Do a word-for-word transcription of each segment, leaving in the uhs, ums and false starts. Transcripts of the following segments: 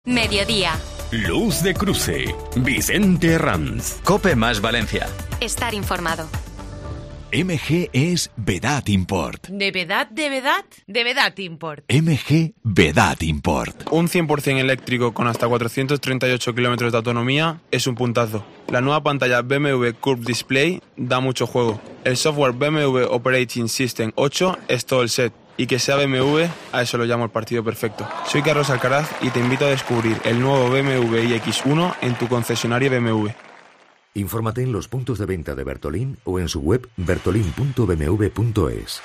Mediodía. Luz de Cruce. Vicente Herranz. COPE más Valencia. Estar informado. M G es Vedat Import. ¿De Vedat, de Vedat? De Vedat Import. M G Vedat Import. Un cien por ciento eléctrico con hasta cuatrocientos treinta y ocho kilómetros de autonomía es un puntazo. La nueva pantalla B M W Curve Display da mucho juego. El software B M W Operating System ocho es todo el set. Y que sea B M W, a eso lo llamo el partido perfecto. Soy Carlos Alcaraz y te invito a descubrir el nuevo B M W i X uno en tu concesionario B M W. Infórmate en los puntos de venta de Bertolín o en su web bertolin punto b m w punto es.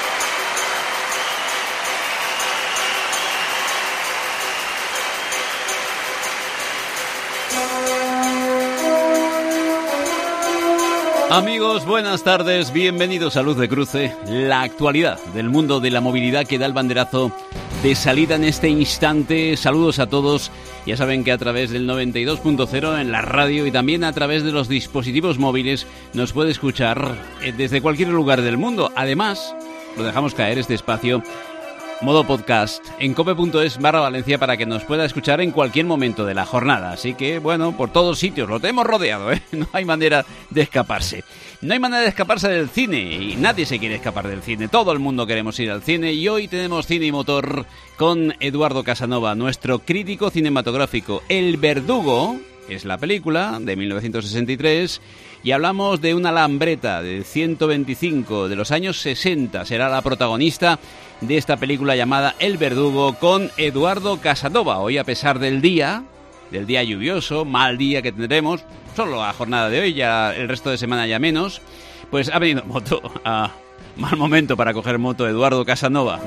Amigos, buenas tardes, bienvenidos a Luz de Cruce, la actualidad del mundo de la movilidad que da el banderazo de salida en este instante. Saludos a todos, ya saben que a través del noventa y dos punto cero en la radio y también a través de los dispositivos móviles nos puede escuchar desde cualquier lugar del mundo. Además, lo dejamos caer este espacio modo podcast en cope.es barra Valencia para que nos pueda escuchar en cualquier momento de la jornada. Así que, bueno, por todos sitios, lo tenemos rodeado, ¿eh? No hay manera de escaparse. No hay manera de escaparse del cine y nadie se quiere escapar del cine. Todo el mundo queremos ir al cine y hoy tenemos Cine y Motor con Eduardo Casanova, nuestro crítico cinematográfico. El Verdugo es la película de mil novecientos sesenta y tres y hablamos de una lambreta de ciento veinticinco de los años sesenta. Será la protagonista de esta película llamada El Verdugo con Eduardo Casanova. Hoy, a pesar del día, del día lluvioso, mal día que tendremos, solo la jornada de hoy, ya el resto de semana ya menos, pues ha venido moto a mal momento para coger moto Eduardo Casanova.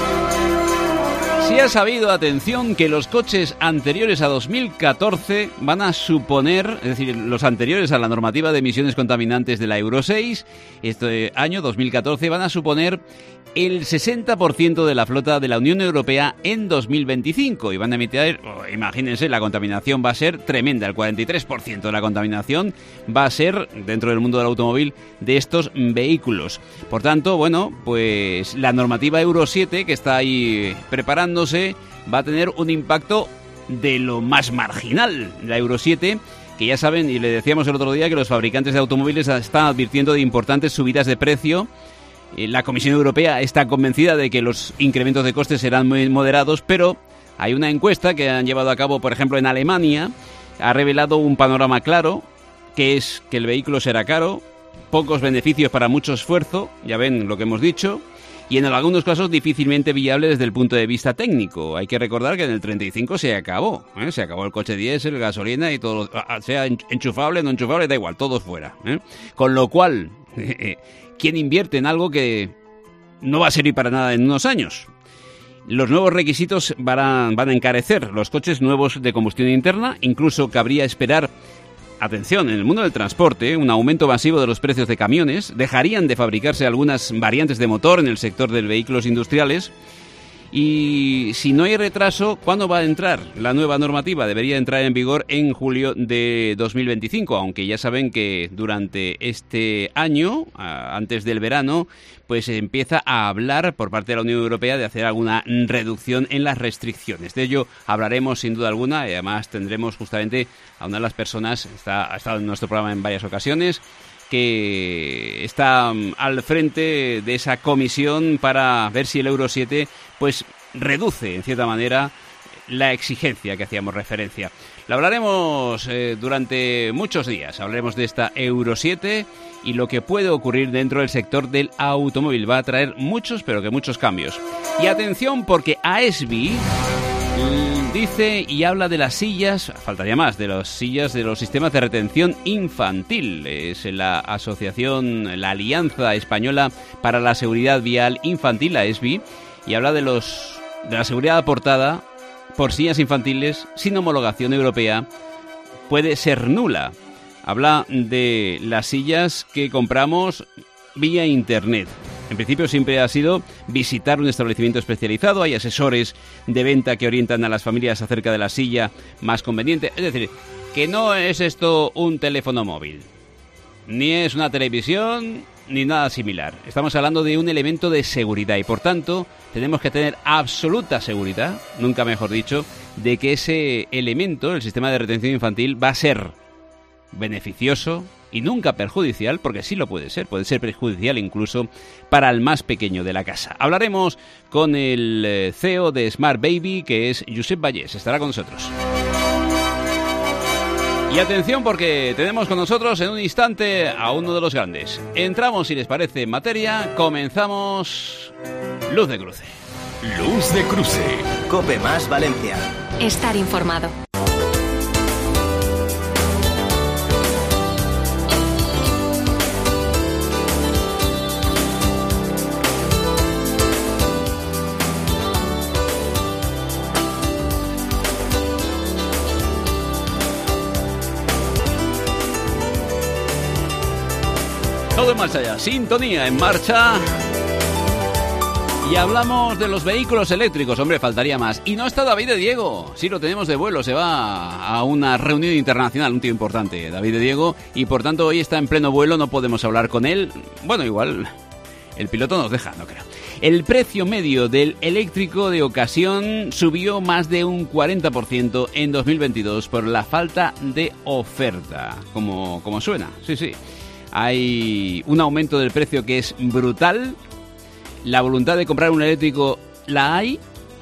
Se ha sabido, atención, que los coches anteriores a dos mil catorce van a suponer, es decir, los anteriores a la normativa de emisiones contaminantes de la Euro seis, este año dos mil catorce van a suponer el sesenta por ciento de la flota de la Unión Europea en dos mil veinticinco y van a emitir, oh, imagínense, la contaminación va a ser tremenda, el cuarenta y tres por ciento de la contaminación va a ser dentro del mundo del automóvil de estos vehículos. Por tanto, bueno, pues la normativa Euro siete que está ahí preparándose va a tener un impacto de lo más marginal. La Euro siete, que ya saben, y le decíamos el otro día, que los fabricantes de automóviles están advirtiendo de importantes subidas de precio. La Comisión Europea está convencida de que los incrementos de costes serán muy moderados, pero hay una encuesta que han llevado a cabo, por ejemplo, en Alemania, ha revelado un panorama claro, que es que el vehículo será caro, pocos beneficios para mucho esfuerzo, ya ven lo que hemos dicho, y en algunos casos difícilmente viable desde el punto de vista técnico. Hay que recordar que en el treinta y cinco se acabó, ¿eh? Se acabó el coche diésel, gasolina y todo, sea enchufable, no enchufable, da igual, todo fuera, ¿eh? Con lo cual, ¿quién invierte en algo que no va a servir para nada en unos años? Los nuevos requisitos van a, van a encarecer los coches nuevos de combustión interna, incluso cabría esperar, atención, en el mundo del transporte, un aumento masivo de los precios de camiones, dejarían de fabricarse algunas variantes de motor en el sector de vehículos industriales. Y si no hay retraso, ¿cuándo va a entrar la nueva normativa? Debería entrar en vigor en julio de dos mil veinticinco, aunque ya saben que durante este año, antes del verano, pues se empieza a hablar por parte de la Unión Europea de hacer alguna reducción en las restricciones. De ello hablaremos sin duda alguna y además tendremos justamente a una de las personas, está, ha estado en nuestro programa en varias ocasiones, que está al frente de esa comisión para ver si el Euro siete pues reduce en cierta manera la exigencia que hacíamos referencia. La hablaremos eh, durante muchos días, hablaremos de esta Euro siete y lo que puede ocurrir dentro del sector del automóvil. Va a traer muchos, pero que muchos cambios. Y atención, porque A S B dice y habla de las sillas, faltaría más, de las sillas de los sistemas de retención infantil. Es la asociación, la Alianza Española para la Seguridad Vial Infantil, A S B, y habla de los de la seguridad aportada por sillas infantiles sin homologación europea puede ser nula. Habla de las sillas que compramos vía internet. En principio siempre ha sido visitar un establecimiento especializado. Hay asesores de venta que orientan a las familias acerca de la silla más conveniente. Es decir, que no es esto un teléfono móvil, ni es una televisión, ni nada similar. Estamos hablando de un elemento de seguridad y, por tanto, tenemos que tener absoluta seguridad, nunca mejor dicho, de que ese elemento, el sistema de retención infantil, va a ser beneficioso y nunca perjudicial, porque sí lo puede ser, puede ser perjudicial incluso para el más pequeño de la casa. Hablaremos con el C E O de Smart Baby, que es Josep Vallès, estará con nosotros. Y atención, porque tenemos con nosotros en un instante a uno de los grandes. Entramos, si les parece, en materia, comenzamos Luz de Cruce. Luz de Cruce. COPE más Valencia. Estar informado. Todo en marcha ya, sintonía en marcha. Y hablamos de los vehículos eléctricos, hombre, faltaría más. Y no está David de Diego, sí lo tenemos de vuelo, se va a una reunión internacional, un tío importante, David de Diego, y por tanto hoy está en pleno vuelo, no podemos hablar con él. Bueno, igual el piloto nos deja, no creo. El precio medio del eléctrico de ocasión subió más de un cuarenta por ciento en dos mil veintidós por la falta de oferta, como, como suena, sí, sí. Hay un aumento del precio que es brutal. La voluntad de comprar un eléctrico la hay,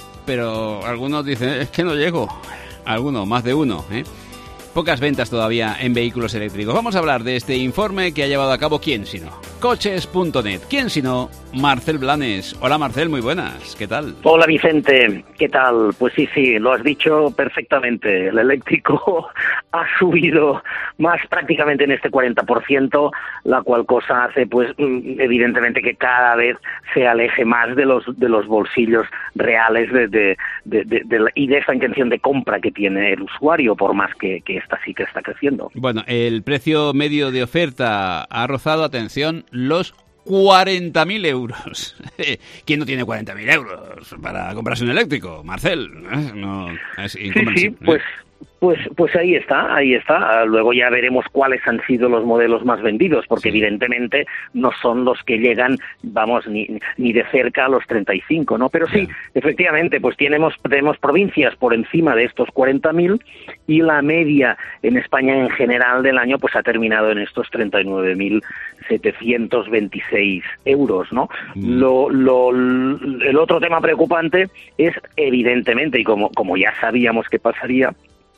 pero algunos dicen, es que no llego. Algunos, más de uno, ¿eh? Pocas ventas todavía en vehículos eléctricos. Vamos a hablar de este informe que ha llevado a cabo, ¿quién sino? Coches punto net. ¿Quién sino? Marcel Blanes. Hola Marcel, muy buenas. ¿Qué tal? Hola Vicente, ¿qué tal? Pues sí, sí, lo has dicho perfectamente. El eléctrico ha subido más prácticamente en este cuarenta por ciento, la cual cosa hace, pues, evidentemente que cada vez se aleje más de los de los bolsillos reales de, de, de, de, de, y de esa intención de compra que tiene el usuario, por más que, que esta sí que está creciendo. Bueno, el precio medio de oferta ha rozado, atención, los cuarenta mil euros. ¿Quién no tiene cuarenta mil euros para comprarse un eléctrico? Marcel, ¿eh? No, es incomprensible. Sí, sí, pues... Pues, pues ahí está, ahí está. Luego ya veremos cuáles han sido los modelos más vendidos, porque sí, evidentemente no son los que llegan, vamos, ni, ni de cerca a los treinta y cinco, ¿no? Pero sí, yeah, efectivamente, pues tenemos, tenemos provincias por encima de estos cuarenta mil y la media en España en general del año pues ha terminado en estos treinta y nueve mil setecientos veintiséis euros, ¿no? Mm. Lo, lo, el otro tema preocupante es, evidentemente, y como, como ya sabíamos que pasaría,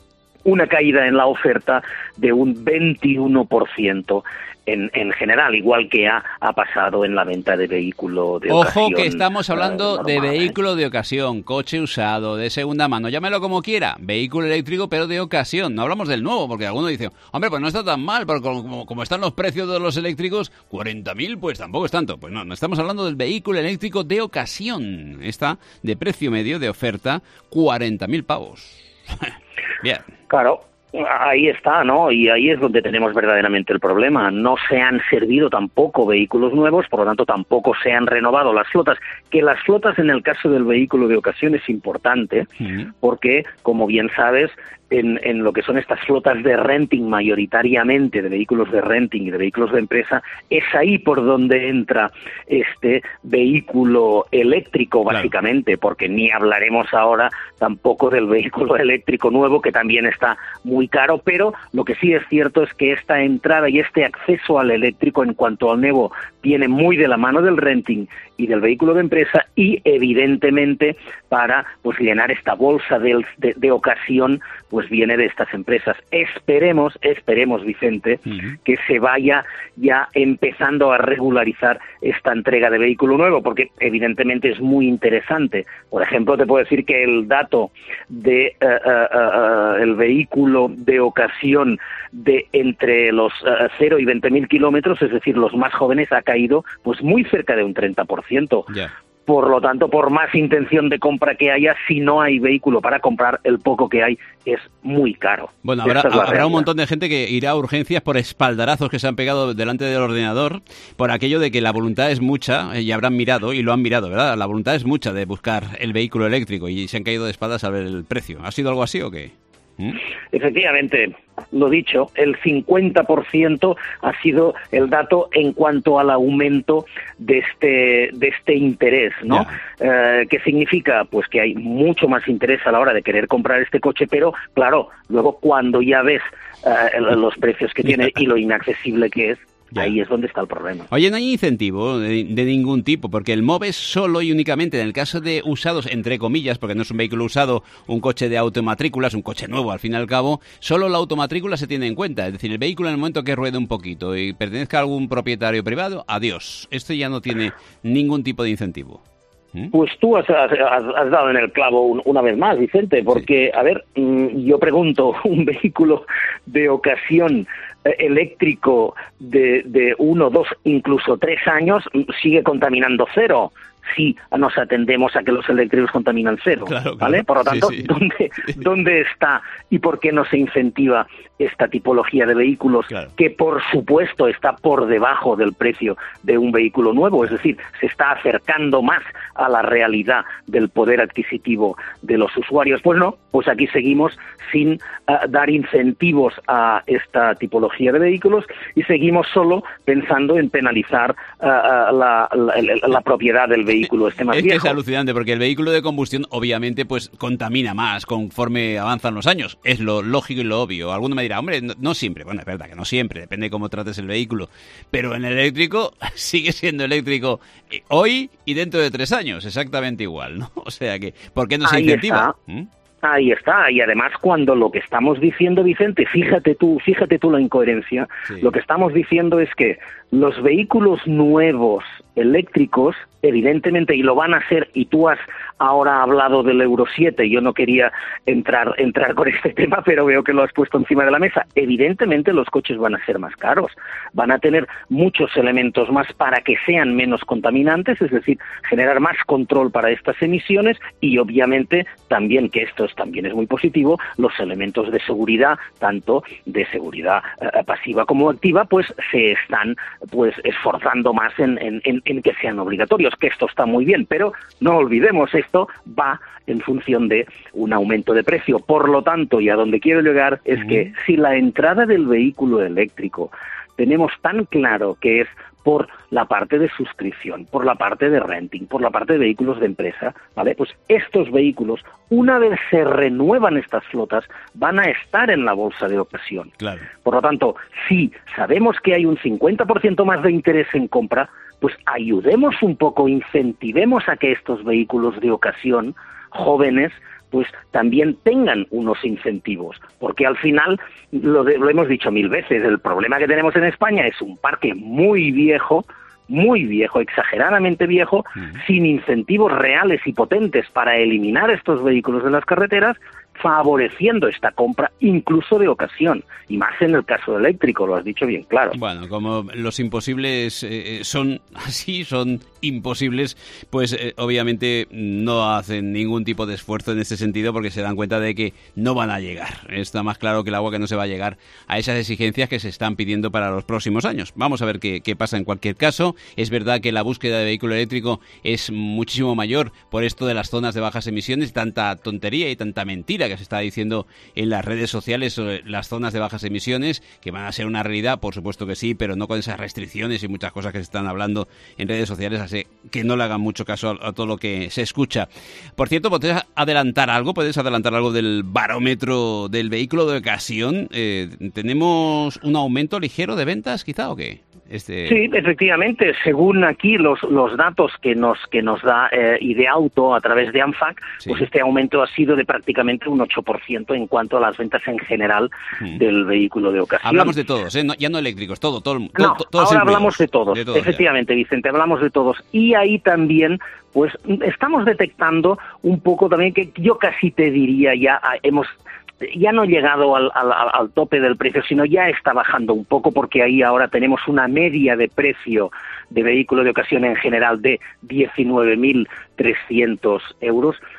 una caída en la oferta de un veintiuno por ciento en, en general, igual que ha, ha pasado en la venta de vehículo de Ojo ocasión. Ojo que estamos hablando uh, normal, de vehículo ¿eh? de ocasión, coche usado, de segunda mano, llámelo como quiera, vehículo eléctrico pero de ocasión, no hablamos del nuevo, porque algunos dicen, hombre, pues no está tan mal, pero como, como están los precios de los eléctricos, cuarenta mil, pues tampoco es tanto. Pues no, no estamos hablando del vehículo eléctrico de ocasión, está de precio medio de oferta, cuarenta mil pavos. Bien. Claro, ahí está, ¿no? Y ahí es donde tenemos verdaderamente el problema. No se han servido tampoco vehículos nuevos, por lo tanto tampoco se han renovado las flotas. Que las flotas en el caso del vehículo de ocasión es importante, uh-huh, porque, como bien sabes, en, en lo que son estas flotas de renting mayoritariamente, de vehículos de renting y de vehículos de empresa, es ahí por donde entra este vehículo eléctrico, básicamente, claro, porque ni hablaremos ahora tampoco del vehículo eléctrico nuevo, que también está muy caro, pero lo que sí es cierto es que esta entrada y este acceso al eléctrico en cuanto al nuevo viene muy de la mano del renting y del vehículo de empresa, y evidentemente para pues llenar esta bolsa de, de, de ocasión pues viene de estas empresas. Esperemos, esperemos Vicente, uh-huh, que se vaya ya empezando a regularizar esta entrega de vehículo nuevo, porque evidentemente es muy interesante. Por ejemplo, te puedo decir que el dato de uh, uh, uh, el vehículo de ocasión de entre los uh, cero y veinte mil kilómetros, es decir, los más jóvenes, ha caído pues muy cerca de un treinta por ciento. Yeah. Por lo tanto, por más intención de compra que haya, si no hay vehículo para comprar, el poco que hay es muy caro. Bueno, habrá, es habrá un montón de gente que irá a urgencias por espaldarazos que se han pegado delante del ordenador, por aquello de que la voluntad es mucha, y habrán mirado, y lo han mirado, ¿verdad? La voluntad es mucha de buscar el vehículo eléctrico y se han caído de espaldas a ver el precio. ¿Ha sido algo así o qué? ¿Mm? Efectivamente, lo dicho, el cincuenta por ciento ha sido el dato en cuanto al aumento de este de este interés, ¿no? Yeah. Eh, ¿Qué significa? Pues que hay mucho más interés a la hora de querer comprar este coche, pero claro, luego cuando ya ves eh, los precios que tiene y lo inaccesible que es, ya. Ahí es donde está el problema. Oye, no hay incentivo de, de ningún tipo, porque el MOVES solo y únicamente en el caso de usados, entre comillas, porque no es un vehículo usado, un coche de automatrícula, es un coche nuevo al fin y al cabo, solo la automatrícula se tiene en cuenta. Es decir, el vehículo en el momento que ruede un poquito y pertenezca a algún propietario privado, adiós. Esto ya no tiene ningún tipo de incentivo. Pues tú has, has, has dado en el clavo un, una vez más, Vicente, porque, sí. a ver, yo pregunto, un vehículo de ocasión eléctrico de, de uno, dos, incluso tres años sigue contaminando cero. Si nos atendemos a que los eléctricos contaminan cero, claro, ¿vale? Claro. Por lo tanto, sí, sí. ¿dónde, ¿dónde está y por qué no se incentiva esta tipología de vehículos claro. que, por supuesto, está por debajo del precio de un vehículo nuevo? Es decir, se está acercando más a la realidad del poder adquisitivo de los usuarios. Pues no, pues aquí seguimos sin uh, dar incentivos a esta tipología de vehículos y seguimos solo pensando en penalizar uh, uh, la, la, la propiedad del vehículo. Este más es viejo. que es alucinante porque el vehículo de combustión obviamente pues contamina más conforme avanzan los años, es lo lógico y lo obvio. Alguno me dirá, hombre, no, no siempre, bueno, es verdad que no siempre, depende de cómo trates el vehículo, pero en el eléctrico sigue siendo eléctrico hoy y dentro de tres años, exactamente igual, ¿no? O sea que, ¿por qué no se Ahí incentiva? Está. ¿Mm? Ahí está, y además cuando lo que estamos diciendo, Vicente, fíjate tú, fíjate tú la incoherencia, sí. Lo que estamos diciendo es que los vehículos nuevos eléctricos, evidentemente, y lo van a hacer, y tú has ahora hablado del Euro siete, yo no quería entrar entrar con este tema, pero veo que lo has puesto encima de la mesa. Evidentemente los coches van a ser más caros, van a tener muchos elementos más para que sean menos contaminantes, es decir, generar más control para estas emisiones y obviamente también, que esto es, también es muy positivo, los elementos de seguridad, tanto de seguridad eh, pasiva como activa, pues se están pues esforzando más en, en, en, en que sean obligatorios, que esto está muy bien, pero no olvidemos, esto va en función de un aumento de precio. Por lo tanto, y a donde quiero llegar es uh-huh. que si la entrada del vehículo eléctrico tenemos tan claro que es por la parte de suscripción, por la parte de renting, por la parte de vehículos de empresa, ¿vale? Pues estos vehículos, una vez se renuevan estas flotas, van a estar en la bolsa de ocasión. Claro. Por lo tanto, si sabemos que hay un cincuenta por ciento más de interés en compra, pues ayudemos un poco, incentivemos a que estos vehículos de ocasión, jóvenes, pues también tengan unos incentivos, porque al final, lo, de, lo hemos dicho mil veces, el problema que tenemos en España es un parque muy viejo, muy viejo, exageradamente viejo, uh-huh. sin incentivos reales y potentes para eliminar estos vehículos de las carreteras, favoreciendo esta compra incluso de ocasión, y más en el caso eléctrico, lo has dicho bien claro. Bueno, como los imposibles eh, son así, son imposibles, pues eh, obviamente no hacen ningún tipo de esfuerzo en este sentido porque se dan cuenta de que no van a llegar. Está más claro que el agua que no se va a llegar a esas exigencias que se están pidiendo para los próximos años. Vamos a ver qué, qué pasa en cualquier caso. Es verdad que la búsqueda de vehículo eléctrico es muchísimo mayor por esto de las zonas de bajas emisiones, tanta tontería y tanta mentira que se está diciendo en las redes sociales sobre las zonas de bajas emisiones, que van a ser una realidad, por supuesto que sí, pero no con esas restricciones y muchas cosas que se están hablando en redes sociales, así que no le hagan mucho caso a, a todo lo que se escucha. Por cierto, ¿puedes adelantar algo? ¿Puedes adelantar algo del barómetro del vehículo de ocasión? Eh, ¿Tenemos un aumento ligero de ventas, quizá, o qué? Este... Sí, efectivamente, según aquí los los datos que nos que nos da eh, Ideauto a través de ANFAC, sí. pues este aumento ha sido de prácticamente un ocho por ciento en cuanto a las ventas en general mm. del vehículo de ocasión. Hablamos de todos, ¿eh? No, ya no eléctricos, todo, todo, todo, no, todo ahora hablamos de todos, de todos efectivamente, ya. Vicente, hablamos de todos. Y ahí también, pues, estamos detectando un poco también que yo casi te diría ya hemos... ya no llegado al, al, al tope del precio, sino ya está bajando un poco, porque ahí ahora tenemos una media de precio de vehículo de ocasión en general de diecinueve mil trescientos euros,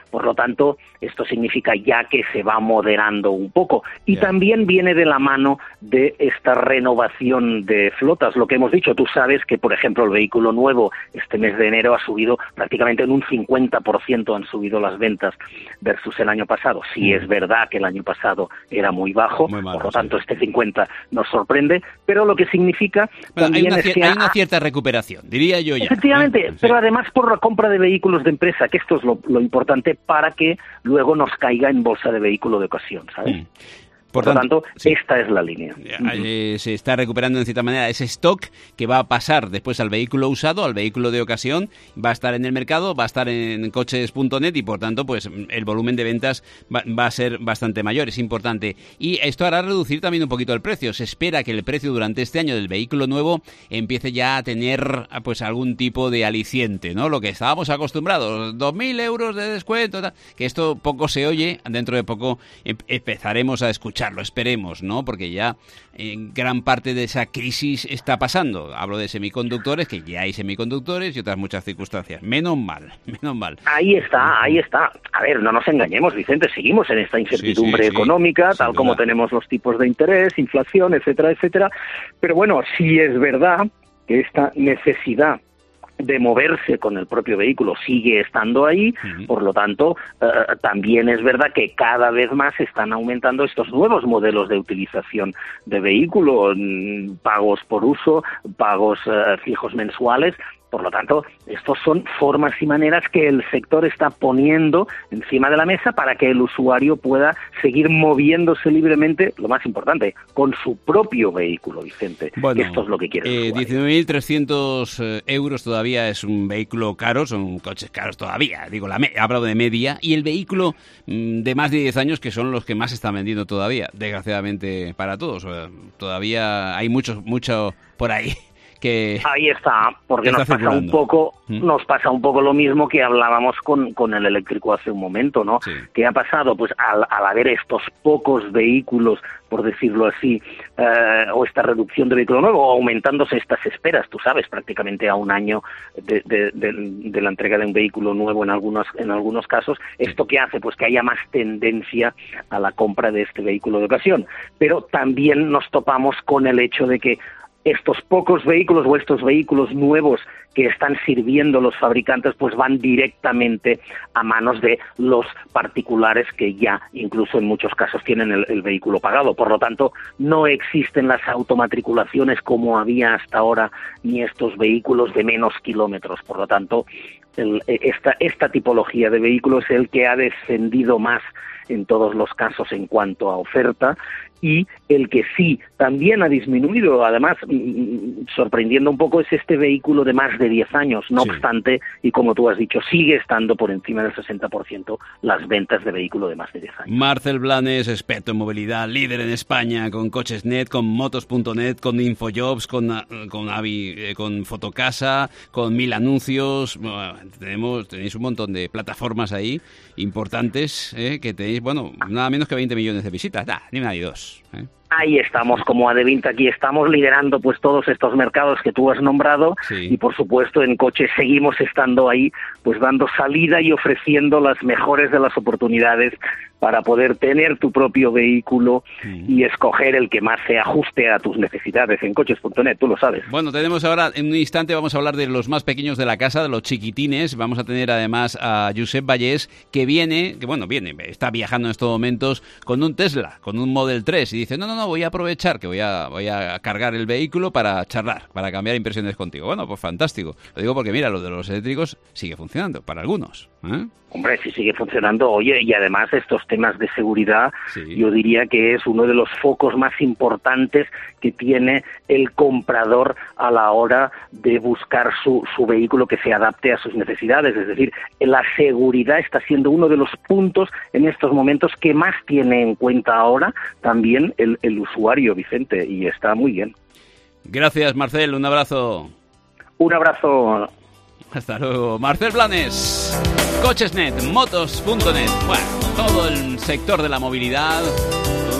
Por lo tanto, esto significa ya que se va moderando un poco. Y yeah. también viene de la mano de esta renovación de flotas. Lo que hemos dicho, tú sabes que, por ejemplo, el vehículo nuevo este mes de enero ha subido prácticamente en un cincuenta por ciento han subido las ventas versus el año pasado. Sí, es verdad que el año pasado era muy bajo, muy malo, por lo tanto, sí. este cincuenta nos sorprende, pero lo que significa bueno, también hay una, es que... Hay una cierta recuperación, diría yo ya. Efectivamente, ¿eh? pero sí. además por la compra de vehículos de empresa, que esto es lo, lo importante para que luego nos caiga en bolsa de vehículo de ocasión, ¿sabes? Mm. Por, Por lo tanto, tanto sí. esta es la línea. Eh, se está recuperando en cierta manera ese stock que va a pasar después al vehículo usado, al vehículo de ocasión, va a estar en el mercado, va a estar en coches punto net y por tanto pues el volumen de ventas va, va a ser bastante mayor, es importante. Y esto hará reducir también un poquito el precio. Se espera que el precio durante este año del vehículo nuevo empiece ya a tener pues algún tipo de aliciente, ¿no? Lo que estábamos acostumbrados, dos mil euros de descuento, tal, que esto poco se oye, dentro de poco em- empezaremos a escuchar. Lo esperemos, ¿no? Porque ya en gran parte de esa crisis está pasando. Hablo de semiconductores, que ya hay semiconductores y otras muchas circunstancias. Menos mal, menos mal. Ahí está, ahí está. A ver, no nos engañemos, Vicente, seguimos en esta incertidumbre sí, sí, sí, económica, tal como duda. Tenemos los tipos de interés, inflación, etcétera, etcétera. Pero bueno, sí es verdad que esta necesidad de moverse con el propio vehículo sigue estando ahí, uh-huh. por lo tanto, eh, también es verdad que cada vez más están aumentando estos nuevos modelos de utilización de vehículo, pagos por uso, pagos eh, fijos mensuales. Por lo tanto, estos son formas y maneras que el sector está poniendo encima de la mesa para que el usuario pueda seguir moviéndose libremente, lo más importante, con su propio vehículo, Vicente. Bueno, esto es lo que quiere el usuario. Eh, diecinueve mil trescientos euros todavía es un vehículo caro, son coches caros todavía, digo, la me- he hablado de media, y el vehículo mmm, de más de diez años, que son los que más se están vendiendo todavía, desgraciadamente para todos. Todavía hay mucho, mucho por ahí. Que ahí está, porque nos pasa un poco, ¿Mm? nos pasa un poco lo mismo que hablábamos con, con el eléctrico hace un momento, ¿no? Sí. ¿Qué ha pasado? Pues al, al haber estos pocos vehículos, por decirlo así, eh, o esta reducción de vehículo nuevo, o aumentándose estas esperas, tú sabes, prácticamente a un año de, de, de, de la entrega de un vehículo nuevo en algunos, en algunos casos, ¿esto qué hace? Pues que haya más tendencia a la compra de este vehículo de ocasión. Pero también nos topamos con el hecho de que estos pocos vehículos o estos vehículos nuevos que están sirviendo los fabricantes pues van directamente a manos de los particulares que ya incluso en muchos casos tienen el, el vehículo pagado. Por lo tanto, no existen las automatriculaciones como había hasta ahora ni estos vehículos de menos kilómetros. Por lo tanto, el, esta, esta tipología de vehículo es el que ha descendido más en todos los casos en cuanto a oferta, y el que sí también ha disminuido, además, sorprendiendo un poco, es este vehículo de más de diez años. No sí. obstante, y como tú has dicho, sigue estando por encima del sesenta por ciento las ventas de vehículo de más de diez años. Marcel Blanes, experto en movilidad, líder en España, con Coches punto net, con Motos punto net, con Infojobs, con, con Avi, eh, con Fotocasa, con Mil Anuncios. Bueno, tenemos, tenéis un montón de plataformas ahí importantes, eh, que tenéis, bueno, nada menos que veinte millones de visitas. Nah, ni una ni dos. ¿Eh? Ahí estamos, como Adevint, aquí estamos liderando pues todos estos mercados que tú has nombrado, sí. y por supuesto en Coches seguimos estando ahí pues dando salida y ofreciendo las mejores de las oportunidades para poder tener tu propio vehículo sí. y escoger el que más se ajuste a tus necesidades en Coches punto net, tú lo sabes. Bueno, tenemos ahora, en un instante vamos a hablar de los más pequeños de la casa, de los chiquitines. Vamos a tener además a Josep Vallés, que viene, que bueno, viene, está viajando en estos momentos con un Tesla, con un Model tres, y dice, no, no, no, voy a aprovechar que voy a, voy a cargar el vehículo para charlar, para cambiar impresiones contigo. Bueno, pues fantástico. Lo digo porque, mira, lo de los eléctricos sigue funcionando para algunos, ¿eh? Hombre, sí sigue funcionando. Oye, y además estos temas de seguridad, sí. yo diría que es uno de los focos más importantes que tiene el comprador a la hora de buscar su, su vehículo que se adapte a sus necesidades. Es decir, la seguridad está siendo uno de los puntos en estos momentos que más tiene en cuenta ahora también el, el usuario, Vicente, y está muy bien. Gracias, Marcel. Un abrazo. Un abrazo. Hasta luego. Marcel Blanes, Coches punto net, Motos punto net. Bueno, todo el sector de la movilidad con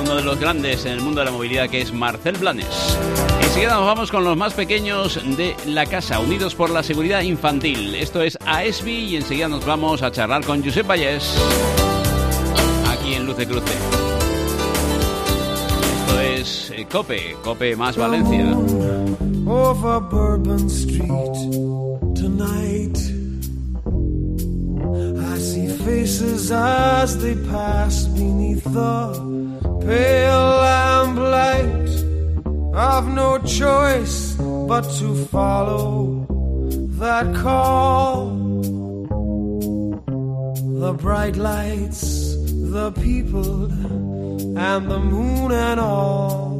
uno de los grandes en el mundo de la movilidad, que es Marcel Blanes. Enseguida nos vamos con los más pequeños de la casa, unidos por la seguridad infantil. Esto es A E S B I y enseguida nos vamos a charlar con Josep Vallés, aquí en Luz de Cruce. Esto es eh, COPE, COPE más Valencia. Over Bourbon Street tonight, I see faces as they pass beneath the pale lamplight. I've no choice but to follow that call. The bright lights, the people, and the moon and all.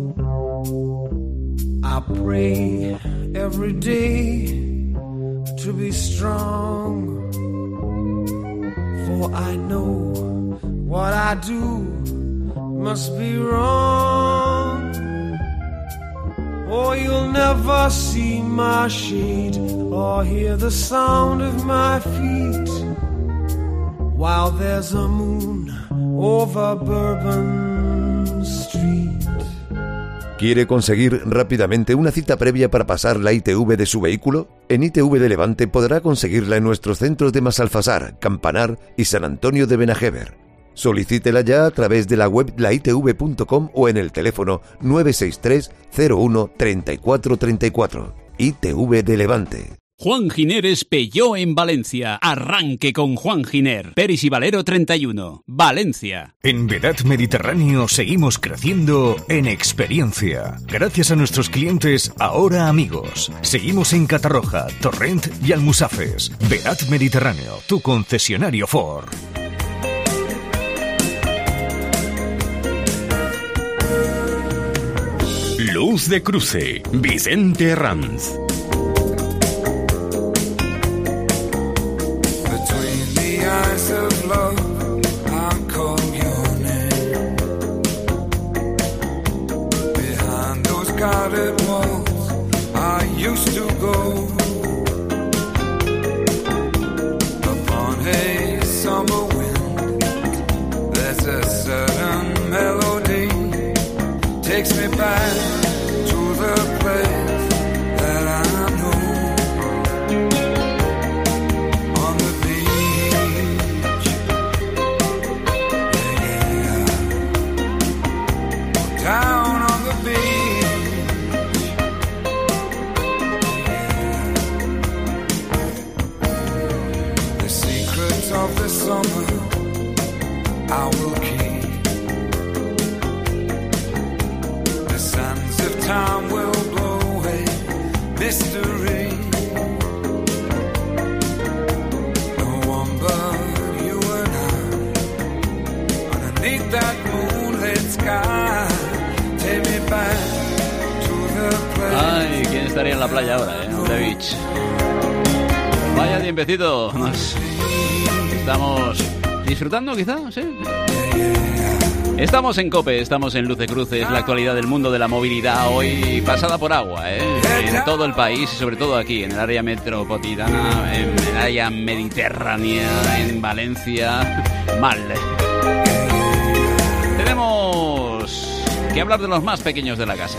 I pray every day to be strong, for I know what I do must be wrong. Oh, you'll never see my shade or hear the sound of my feet while there's a moon over Bourbon Street. ¿Quiere conseguir rápidamente una cita previa para pasar la I T V de su vehículo? En I T V de Levante podrá conseguirla en nuestros centros de Masalfasar, Campanar y San Antonio de Benajever. Solicítela ya a través de la web la i t v punto com o en el teléfono nueve seis tres cero uno treinta y cuatro treinta y cuatro. I T V de Levante. Juan Gineres Peugeot en Valencia. Arranque con Juan Giner. Peris y Valero treinta y uno. Valencia. En Vedat Mediterráneo seguimos creciendo en experiencia. Gracias a nuestros clientes, ahora amigos. Seguimos en Catarroja, Torrent y Almusafes. Vedat Mediterráneo, tu concesionario Ford. Luz de Cruce, Vicente Ranz. Eyes of love, I call your name. Behind those guarded walls, I used to go. Upon a summer wind, there's a certain melody takes me back to the place that I know. Down on the beach, yeah. The secrets of the summer I will keep. The sands of time will blow away mystery. No one but you and I underneath that moonlit sky. Ay, ¿quién estaría en la playa ahora, eh? On the beach. Vaya tiempecito. Nos estamos disfrutando, quizá, ¿sí? Estamos en COPE, estamos en Luz de Cruce, es la actualidad del mundo de la movilidad, hoy pasada por agua, ¿eh? En todo el país y sobre todo aquí, en el área metropolitana, en el área mediterránea, en Valencia, mal. Tenemos que hablar de los más pequeños de la casa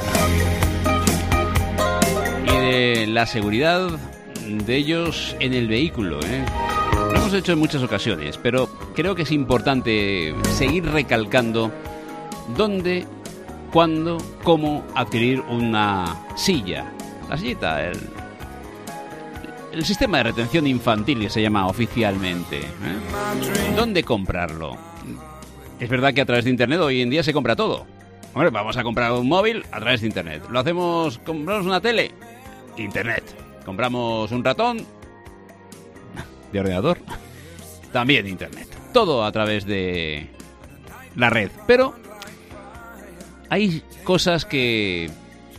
y de la seguridad de ellos en el vehículo, ¿eh? Lo hemos hecho en muchas ocasiones, pero creo que es importante seguir recalcando dónde, cuándo, cómo adquirir una silla. La sillita, el, el sistema de retención infantil que se llama oficialmente, ¿eh? ¿Dónde comprarlo? Es verdad que a través de internet hoy en día se compra todo. Hombre, vamos a comprar un móvil a través de internet. ¿Lo hacemos? ¿Compramos una tele? Internet. ¿Compramos un ratón? ¿De ordenador? También internet. Todo a través de la red. Pero hay cosas que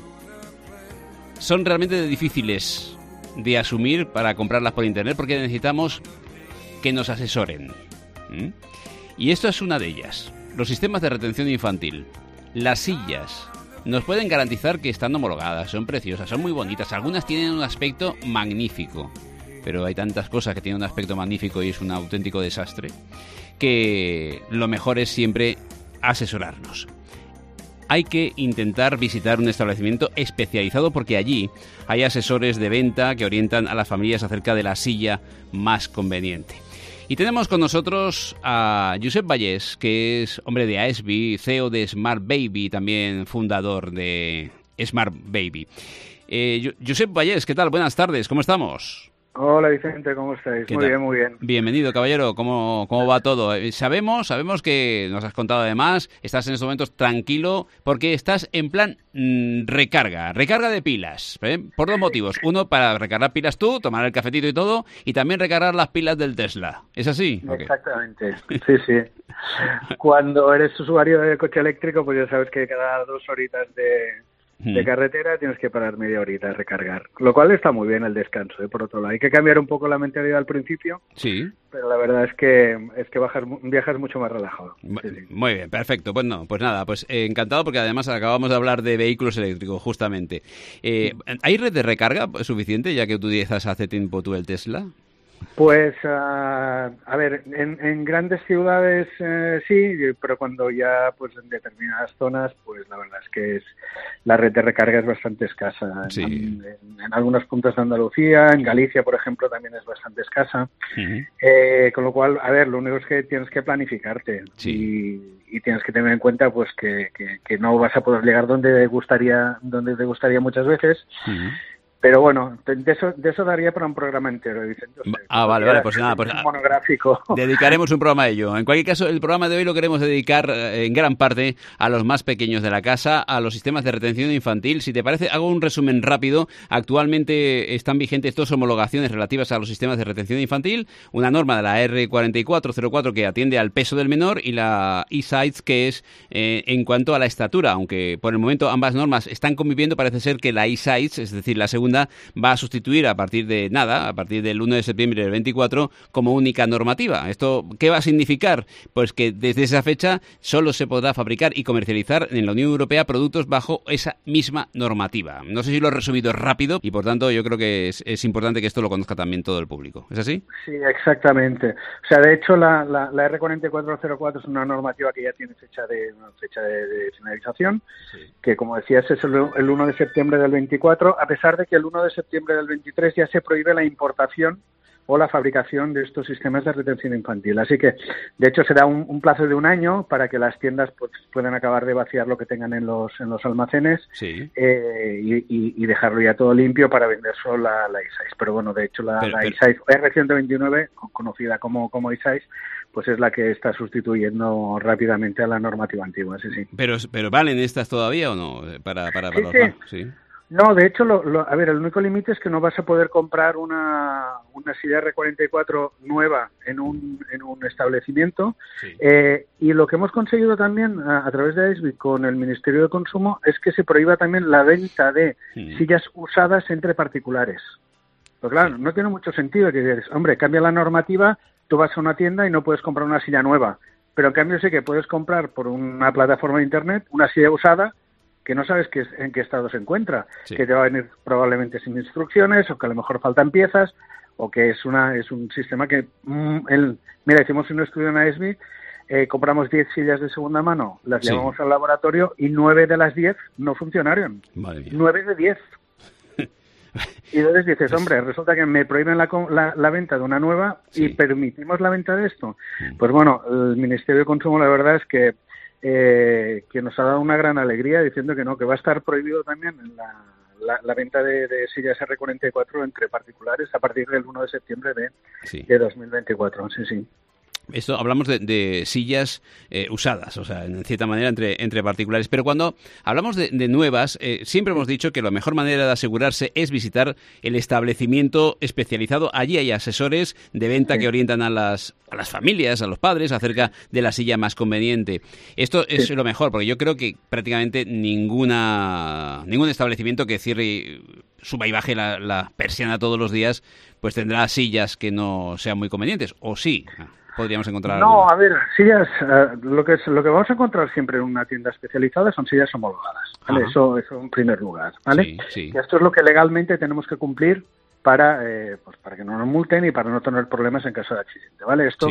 son realmente difíciles de asumir para comprarlas por internet porque necesitamos que nos asesoren. ¿Mm? Y esto es una de ellas. Los sistemas de retención infantil. Las sillas nos pueden garantizar que están homologadas, son preciosas, son muy bonitas. Algunas tienen un aspecto magnífico, pero hay tantas cosas que tienen un aspecto magnífico y es un auténtico desastre, que lo mejor es siempre asesorarnos. hay que intentar visitar un establecimiento especializado porque allí hay asesores de venta que orientan a las familias acerca de la silla más conveniente. Y tenemos con nosotros a Josep Vallés, que es hombre de A E S B I, C E O de Smart Baby, también fundador de Smart Baby. Eh, Josep Vallés, ¿qué tal? Buenas tardes, ¿cómo estamos? Hola Vicente, ¿cómo estáis? Muy tal? bien, muy bien. Bienvenido, caballero. ¿Cómo, cómo va todo? Sabemos, sabemos que nos has contado además, estás en estos momentos tranquilo porque estás en plan mmm, recarga, recarga de pilas, ¿eh? Por dos motivos. Uno, para recargar pilas tú, tomar el cafetito y todo, y también recargar las pilas del Tesla. ¿Es así? Exactamente, okay. sí, sí. Cuando eres usuario de coche eléctrico, pues ya sabes que cada dos horitas de... de carretera tienes que parar media horita a recargar, lo cual está muy bien el descanso, ¿eh? Por otro lado, hay que cambiar un poco la mentalidad al principio, sí, pero la verdad es que es que bajas, viajas mucho más relajado. Sí, sí. Muy bien, perfecto, pues no, pues nada, pues eh, encantado porque además acabamos de hablar de vehículos eléctricos justamente. Eh, ¿Hay red de recarga suficiente ya que utilizas hace tiempo tú el Tesla? Pues, uh, a ver, en, en grandes ciudades eh, sí, pero cuando ya, pues en determinadas zonas, pues la verdad es que es la red de recarga es bastante escasa. Sí. En, en, en algunos puntos de Andalucía, en Galicia, por ejemplo, también es bastante escasa. Uh-huh. Eh, con lo cual, a ver, lo único es que tienes que planificarte sí. y, y tienes que tener en cuenta, pues que, que, que no vas a poder llegar donde te gustaría, donde te gustaría muchas veces. Uh-huh. Pero bueno, de eso, de eso daría para un programa entero, Vicente. O sea, ah, vale, vale, pues nada, pues un monográfico. Dedicaremos un programa a ello. En cualquier caso, el programa de hoy lo queremos dedicar eh, en gran parte a los más pequeños de la casa, a los sistemas de retención infantil. Si te parece, hago un resumen rápido. Actualmente están vigentes dos homologaciones relativas a los sistemas de retención infantil. Una norma de la R cuarenta y cuatro cero cuatro que atiende al peso del menor y la E-Size que es eh, en cuanto a la estatura. Aunque por el momento ambas normas están conviviendo, parece ser que la E-Size, es decir, la segunda, va a sustituir a partir de nada, a partir del uno de septiembre del veinticuatro, como única normativa. ¿Esto qué va a significar? Pues que desde esa fecha solo se podrá fabricar y comercializar en la Unión Europea productos bajo esa misma normativa. No sé si lo he resumido rápido y por tanto yo creo que es, es importante que esto lo conozca también todo el público. ¿Es así? Sí, exactamente. O sea, de hecho la, la, la R cuarenta y cuatro cero cuatro es una normativa que ya tiene fecha de una fecha de, de finalización, sí. que como decías es el, el uno de septiembre del veinticuatro, a pesar de que el uno de septiembre del veintitrés ya se prohíbe la importación o la fabricación de estos sistemas de retención infantil. Así que, de hecho, se da un, un plazo de un año para que las tiendas pues, puedan acabar de vaciar lo que tengan en los en los almacenes sí. eh, y, y, y dejarlo ya todo limpio para vender solo la, la E-Size. Pero bueno, de hecho, la, pero, la pero... E-Size R ciento veintinueve, conocida como, como E-Size, pues es la que está sustituyendo rápidamente a la normativa antigua. Sí, sí. Pero, pero ¿valen estas todavía o no? Para, para, para sí, los... sí. sí. No, de hecho, lo, lo, a ver, el único límite es que no vas a poder comprar una, una silla R cuarenta y cuatro nueva en un, en un establecimiento. Sí. Eh, y lo que hemos conseguido también a, a través de A E S B I con el Ministerio de Consumo es que se prohíba también la venta de sí. sillas usadas entre particulares. Pero claro, sí. no tiene mucho sentido que dices, hombre, cambia la normativa, tú vas a una tienda y no puedes comprar una silla nueva. Pero en cambio sí que puedes comprar por una plataforma de internet una silla usada que no sabes qué, en qué estado se encuentra, sí. que te va a venir probablemente sin instrucciones o que a lo mejor faltan piezas o que es una es un sistema que mm, el, mira, hicimos un estudio en A E S B I, eh, compramos diez sillas de segunda mano, las sí. llevamos al laboratorio y nueve de las diez no funcionaron. nueve de diez. Y entonces dices, hombre, resulta que me prohíben la, la, la venta de una nueva sí. y permitimos la venta de esto. Mm. Pues bueno, el Ministerio de Consumo la verdad es que Eh, que nos ha dado una gran alegría diciendo que no, que va a estar prohibido también la, la, la venta de, de sillas R cuarenta y cuatro entre particulares a partir del uno de septiembre de, sí. de dos mil veinticuatro. Sí, sí. Esto hablamos de, de sillas eh, usadas, o sea, en cierta manera entre, entre particulares. Pero cuando hablamos de, de nuevas, eh, siempre hemos dicho que la mejor manera de asegurarse es visitar el establecimiento especializado. Allí hay asesores de venta sí. que orientan a las, a las familias, a los padres, acerca de la silla más conveniente. Esto es sí. lo mejor, porque yo creo que prácticamente ninguna ningún establecimiento que cierre, suba y baje la, la persiana todos los días, pues tendrá sillas que no sean muy convenientes, ¿o sí? Podríamos encontrar no alguna. A ver, sillas uh, lo que es, lo que vamos a encontrar siempre en una tienda especializada son sillas homologadas, ¿vale? Eso, eso en primer lugar, ¿vale? Sí, sí. Y esto es lo que legalmente tenemos que cumplir para eh, pues para que no nos multen y para no tener problemas en caso de accidente, ¿vale? Esto sí.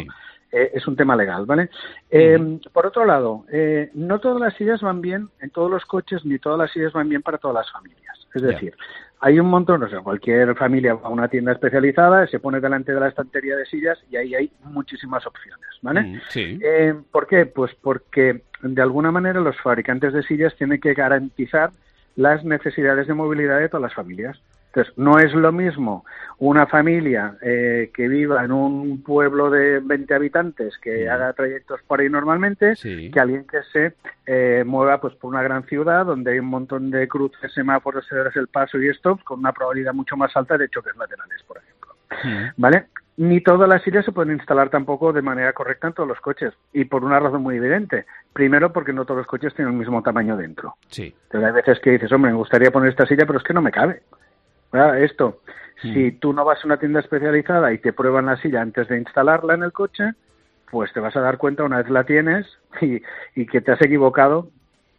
eh, es un tema legal, ¿vale? Eh, uh-huh. Por otro lado, eh, no todas las sillas van bien en todos los coches, ni todas las sillas van bien para todas las familias. Es decir, yeah. hay un montón, o sea, cualquier familia va a una tienda especializada, se pone delante de la estantería de sillas y ahí hay muchísimas opciones, ¿vale? Mm, sí. Eh, ¿Por qué? Pues porque de alguna manera los fabricantes de sillas tienen que garantizar las necesidades de movilidad de todas las familias. Entonces, no es lo mismo una familia eh, que viva en un pueblo de veinte habitantes que sí. haga trayectos por ahí normalmente, sí. que alguien que se eh, mueva pues por una gran ciudad donde hay un montón de cruces, semáforos, cederas el paso y stops con una probabilidad mucho más alta de choques laterales, por ejemplo. Sí. ¿Vale? Ni todas las sillas se pueden instalar tampoco de manera correcta en todos los coches, y por una razón muy evidente. Primero, porque no todos los coches tienen el mismo tamaño dentro. Sí. Entonces, hay veces que dices, hombre, me gustaría poner esta silla, pero es que no me cabe. ¿Verdad? Esto, mm. si tú no vas a una tienda especializada y te prueban la silla antes de instalarla en el coche, pues te vas a dar cuenta una vez la tienes y, y que te has equivocado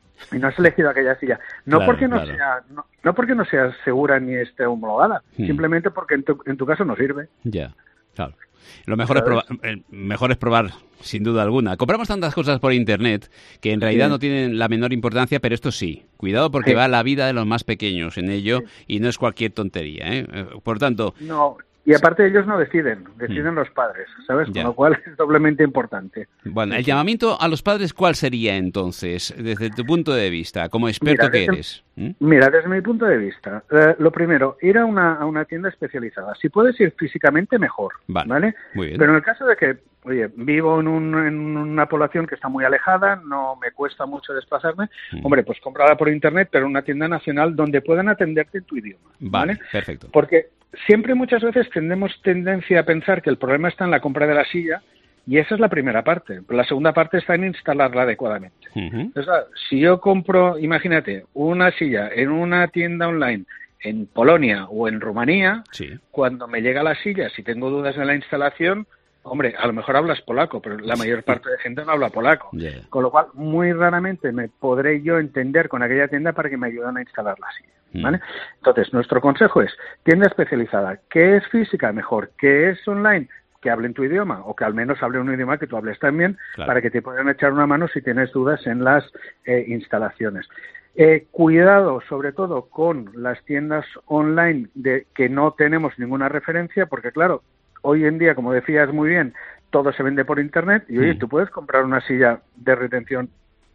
y no has elegido aquella silla. No claro, porque no claro. sea no, no porque no sea segura ni esté homologada, mm. simplemente porque en tu, en tu caso no sirve. Ya, claro. Lo mejor es, probar, el mejor es probar, sin duda alguna. Compramos tantas cosas por Internet que en realidad sí. no tienen la menor importancia, pero esto sí. Cuidado porque sí. va la vida de los más pequeños en ello sí. y no es cualquier tontería, ¿eh? Por tanto... No, y aparte ellos no deciden, deciden mm. los padres, ¿sabes? Ya. Con lo cual es doblemente importante. Bueno, el llamamiento a los padres, ¿cuál sería entonces, desde tu punto de vista, como experto mira, que desde, eres? ¿Mm? Mira, desde mi punto de vista, eh, lo primero, ir a una, a una tienda especializada. Si puedes ir físicamente, mejor, ¿vale? ¿vale? Muy bien. Pero en el caso de que, oye, vivo en, un, en una población que está muy alejada, no me cuesta mucho desplazarme, mm. hombre, pues comprarla por Internet, pero en una tienda nacional donde puedan atenderte en tu idioma, ¿vale? Vale, perfecto. Porque siempre muchas veces tenemos tendencia a pensar que el problema está en la compra de la silla, y esa es la primera parte. La segunda parte está en instalarla adecuadamente. Uh-huh. Entonces, si yo compro, imagínate, una silla en una tienda online en Polonia o en Rumanía, sí. cuando me llega la silla, si tengo dudas en la instalación, hombre, a lo mejor hablas polaco, pero la mayor parte de gente no habla polaco. Yeah. Con lo cual, muy raramente me podré yo entender con aquella tienda para que me ayuden a instalar la silla. ¿Vale? Entonces, nuestro consejo es, tienda especializada, ¿qué es física? Mejor, ¿qué es online? Que hablen tu idioma, o que al menos hable un idioma que tú hables también, claro. para que te puedan echar una mano si tienes dudas en las eh, instalaciones. Eh, cuidado, sobre todo, con las tiendas online de que no tenemos ninguna referencia, porque claro, hoy en día, como decías muy bien, todo se vende por Internet, y oye, mm. tú puedes comprar una silla de retención,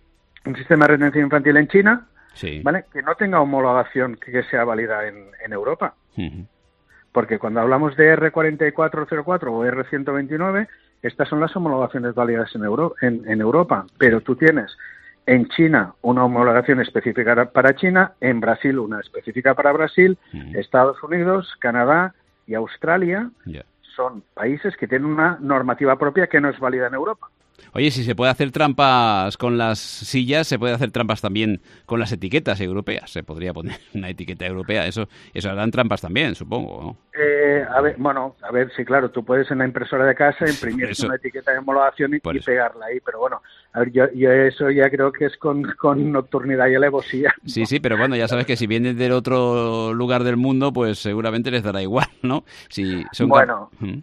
un sistema de retención infantil en China, sí. ¿vale? Que no tenga homologación que sea válida en, en Europa. Uh-huh. Porque cuando hablamos de R cuatro cuatro cero cuatro o R ciento veintinueve, estas son las homologaciones válidas en, Euro, en, en Europa. Pero tú tienes en China una homologación específica para China, en Brasil una específica para Brasil, uh-huh. Estados Unidos, Canadá y Australia yeah. son países que tienen una normativa propia que no es válida en Europa. Oye, si se puede hacer trampas con las sillas, se puede hacer trampas también con las etiquetas europeas. Se podría poner una etiqueta europea. Eso, eso harán trampas también, supongo, ¿no? Eh, a ver, bueno, a ver, sí, claro, tú puedes en la impresora de casa imprimir una etiqueta de homologación y, y pegarla ahí, pero bueno, a ver, yo, yo eso ya creo que es con, con nocturnidad y alevosía. Sí, ¿no? Sí, pero bueno, ya sabes que si vienen del otro lugar del mundo, pues seguramente les dará igual, ¿no? Si son bueno... ¿Mm?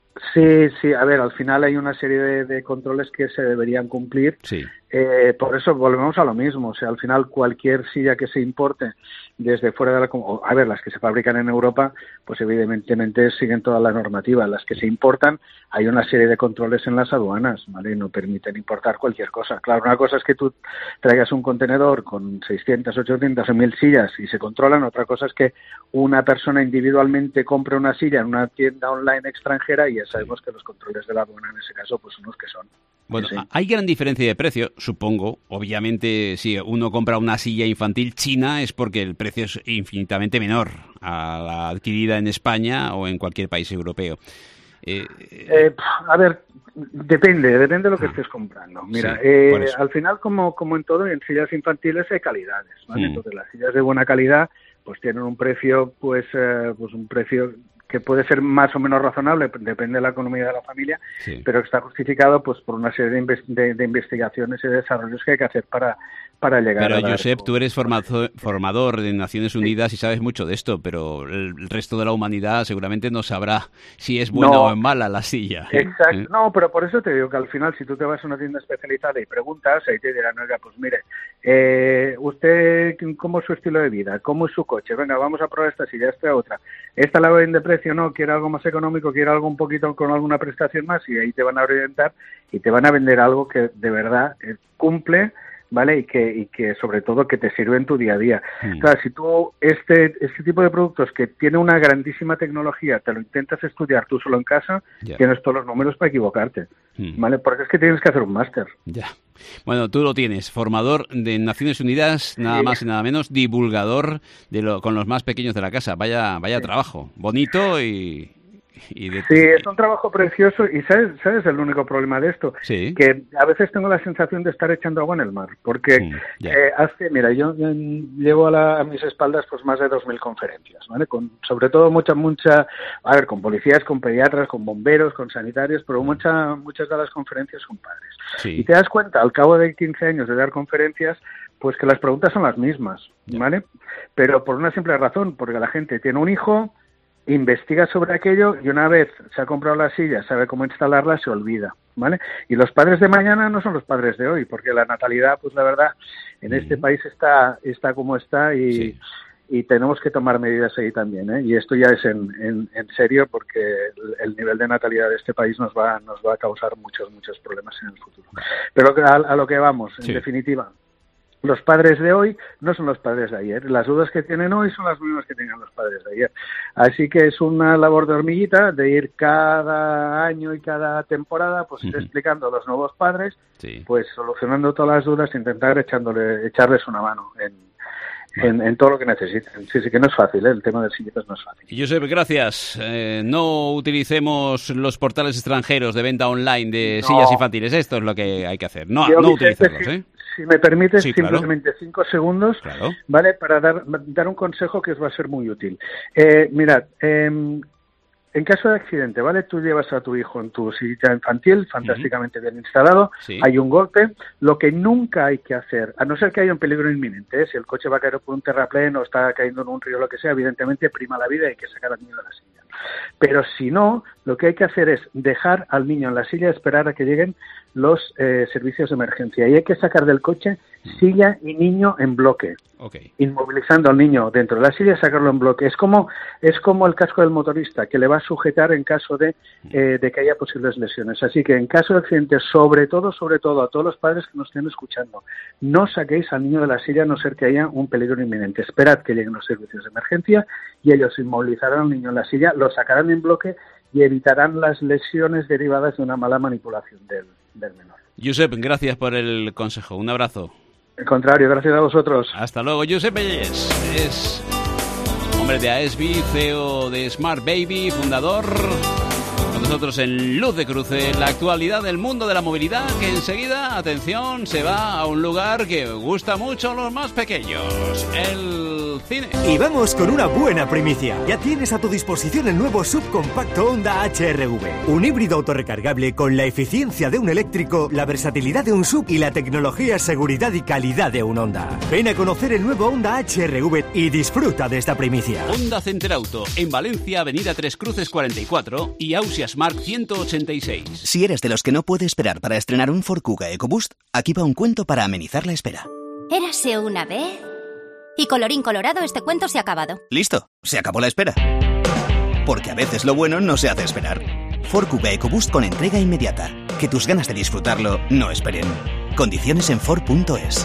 Sí, sí, a ver, al final hay una serie de, de controles que se deberían cumplir. Sí. Eh, por eso volvemos a lo mismo, o sea, al final cualquier silla que se importe desde fuera de la... A ver, las que se fabrican en Europa, pues evidentemente siguen toda la normativa. Las que se importan, hay una serie de controles en las aduanas, ¿vale? No permiten importar cualquier cosa. Claro, una cosa es que tú traigas un contenedor con seiscientas, ochocientas o mil sillas y se controlan. Otra cosa es que una persona individualmente compre una silla en una tienda online extranjera y ya sabemos sí. que los controles de la aduana en ese caso pues son los que son. Bueno, sí. hay gran diferencia de precio, supongo. Obviamente, si uno compra una silla infantil china es porque el precio es infinitamente menor a la adquirida en España o en cualquier país europeo. Eh, eh, a ver, depende, depende de lo que ah, estés comprando. Mira, sí, eh, al final, como, como en todo, en sillas infantiles hay calidades, ¿vale? Mm. Entonces, las sillas de buena calidad pues tienen un precio, pues, eh, pues un precio que puede ser más o menos razonable, depende de la economía de la familia, sí. pero que está justificado pues por una serie de, inves- de, de investigaciones y de desarrollos que hay que hacer para, para llegar pero, a... Pero, Josep, tú eres formazo- formador de Naciones Unidas sí. y sabes mucho de esto, pero el resto de la humanidad seguramente no sabrá si es buena no. o es mala la silla. Exacto. ¿Eh? No, pero por eso te digo que al final, si tú te vas a una tienda especializada y preguntas, ahí te dirán, oiga, pues mire, eh, usted, ¿cómo es su estilo de vida? ¿Cómo es su coche? Venga, vamos a probar esta silla, esta otra. Esta la ven de precio, no, quiere algo más económico, quiere algo un poquito con alguna prestación más, y ahí te van a orientar y te van a vender algo que de verdad eh, cumple, ¿vale? Y que, y que sobre todo que te sirve en tu día a día. Mm. O sea, si tú este, este tipo de productos que tiene una grandísima tecnología, te lo intentas estudiar tú solo en casa, yeah. tienes todos los números para equivocarte, mm. ¿vale? Porque es que tienes que hacer un máster. Ya. Bueno, tú lo tienes, formador de Naciones Unidas, nada sí. más y nada menos, divulgador de lo, con los más pequeños de la casa. Vaya, vaya sí. trabajo, bonito y... Y de... Sí, es un trabajo precioso y ¿sabes, ¿sabes el único problema de esto? Sí. Que a veces tengo la sensación de estar echando agua en el mar, porque mm, yeah. eh, hace, mira, yo, yo llevo a, la, a mis espaldas pues más de dos mil conferencias, ¿vale? Con, sobre todo mucha, mucha, a ver, con policías, con pediatras, con bomberos, con sanitarios, pero mucha, muchas de las conferencias son padres. Sí. Y te das cuenta, al cabo de quince años de dar conferencias, pues que las preguntas son las mismas, yeah. ¿vale? Pero por una simple razón, porque la gente tiene un hijo, investiga sobre aquello y una vez se ha comprado la silla, sabe cómo instalarla, se olvida, ¿vale? Y los padres de mañana no son los padres de hoy, porque la natalidad, pues la verdad, en mm. este país está está como está y, sí. y tenemos que tomar medidas ahí también, ¿eh? Y esto ya es en, en, en serio, porque el, el nivel de natalidad de este país nos va nos va a causar muchos muchos problemas en el futuro. Pero a, a lo que vamos, en sí. definitiva. Los padres de hoy no son los padres de ayer. Las dudas que tienen hoy son las mismas que tenían los padres de ayer. Así que es una labor de hormiguita de ir cada año y cada temporada pues uh-huh. explicando a los nuevos padres, sí. pues solucionando todas las dudas e intentar echándole, echarles una mano en, vale. en, en todo lo que necesiten. Sí, sí que no es fácil, ¿eh? El tema del silletas no es fácil. Josep, gracias. Eh, no utilicemos los portales extranjeros de venta online de no. sillas infantiles. Esto es lo que hay que hacer. No, Yo, no Vicente, utilizarlos, ¿eh? Si me permites, sí, simplemente claro. cinco segundos, claro. ¿vale? Para dar, dar un consejo que os va a ser muy útil. Eh, mirad, eh, en caso de accidente, ¿vale? Tú llevas a tu hijo en tu silla infantil, fantásticamente uh-huh. bien instalado, sí. hay un golpe. Lo que nunca hay que hacer, a no ser que haya un peligro inminente, ¿eh? Si el coche va a caer por un terraplén o está cayendo en un río o lo que sea, evidentemente prima la vida y hay que sacar al niño de la silla. Pero si no, lo que hay que hacer es dejar al niño en la silla y esperar a que lleguen los eh, servicios de emergencia. Y hay que sacar del coche silla y niño en bloque. Okay. Inmovilizando al niño dentro de la silla y sacarlo en bloque. Es como es como el casco del motorista, que le va a sujetar en caso de, eh, de que haya posibles lesiones. Así que en caso de accidente, sobre todo, sobre todo, a todos los padres que nos estén escuchando, no saquéis al niño de la silla a no ser que haya un peligro inminente. Esperad que lleguen los servicios de emergencia y ellos inmovilizarán al niño en la silla, lo sacarán en bloque y evitarán las lesiones derivadas de una mala manipulación del, del menor. Josep, gracias por el consejo. Un abrazo. Al contrario, gracias a vosotros. Hasta luego. Josep Bellés es hombre de A E S B I, C E O de Smart Baby, fundador. Con nosotros en Luz de Cruce, la actualidad del mundo de la movilidad, que enseguida, atención, se va a un lugar que gusta mucho a los más pequeños, el cine. Y vamos con una buena primicia. Ya tienes a tu disposición el nuevo subcompacto Honda H R V. Un híbrido autorrecargable con la eficiencia de un eléctrico, la versatilidad de un sub y la tecnología, seguridad y calidad de un Honda. Ven a conocer el nuevo Honda H R V y disfruta de esta primicia. Honda Center Auto, en Valencia, Avenida Tres Cruces cuarenta y cuatro y Ausia Smart ciento ochenta y seis. Si eres de los que no puede esperar para estrenar un Ford Kuga EcoBoost, aquí va un cuento para amenizar la espera. Érase una vez... Y colorín colorado, este cuento se ha acabado. Listo, se acabó la espera. Porque a veces lo bueno no se hace esperar. Ford Kuga EcoBoost con entrega inmediata. Que tus ganas de disfrutarlo no esperen. Condiciones en Ford punto es.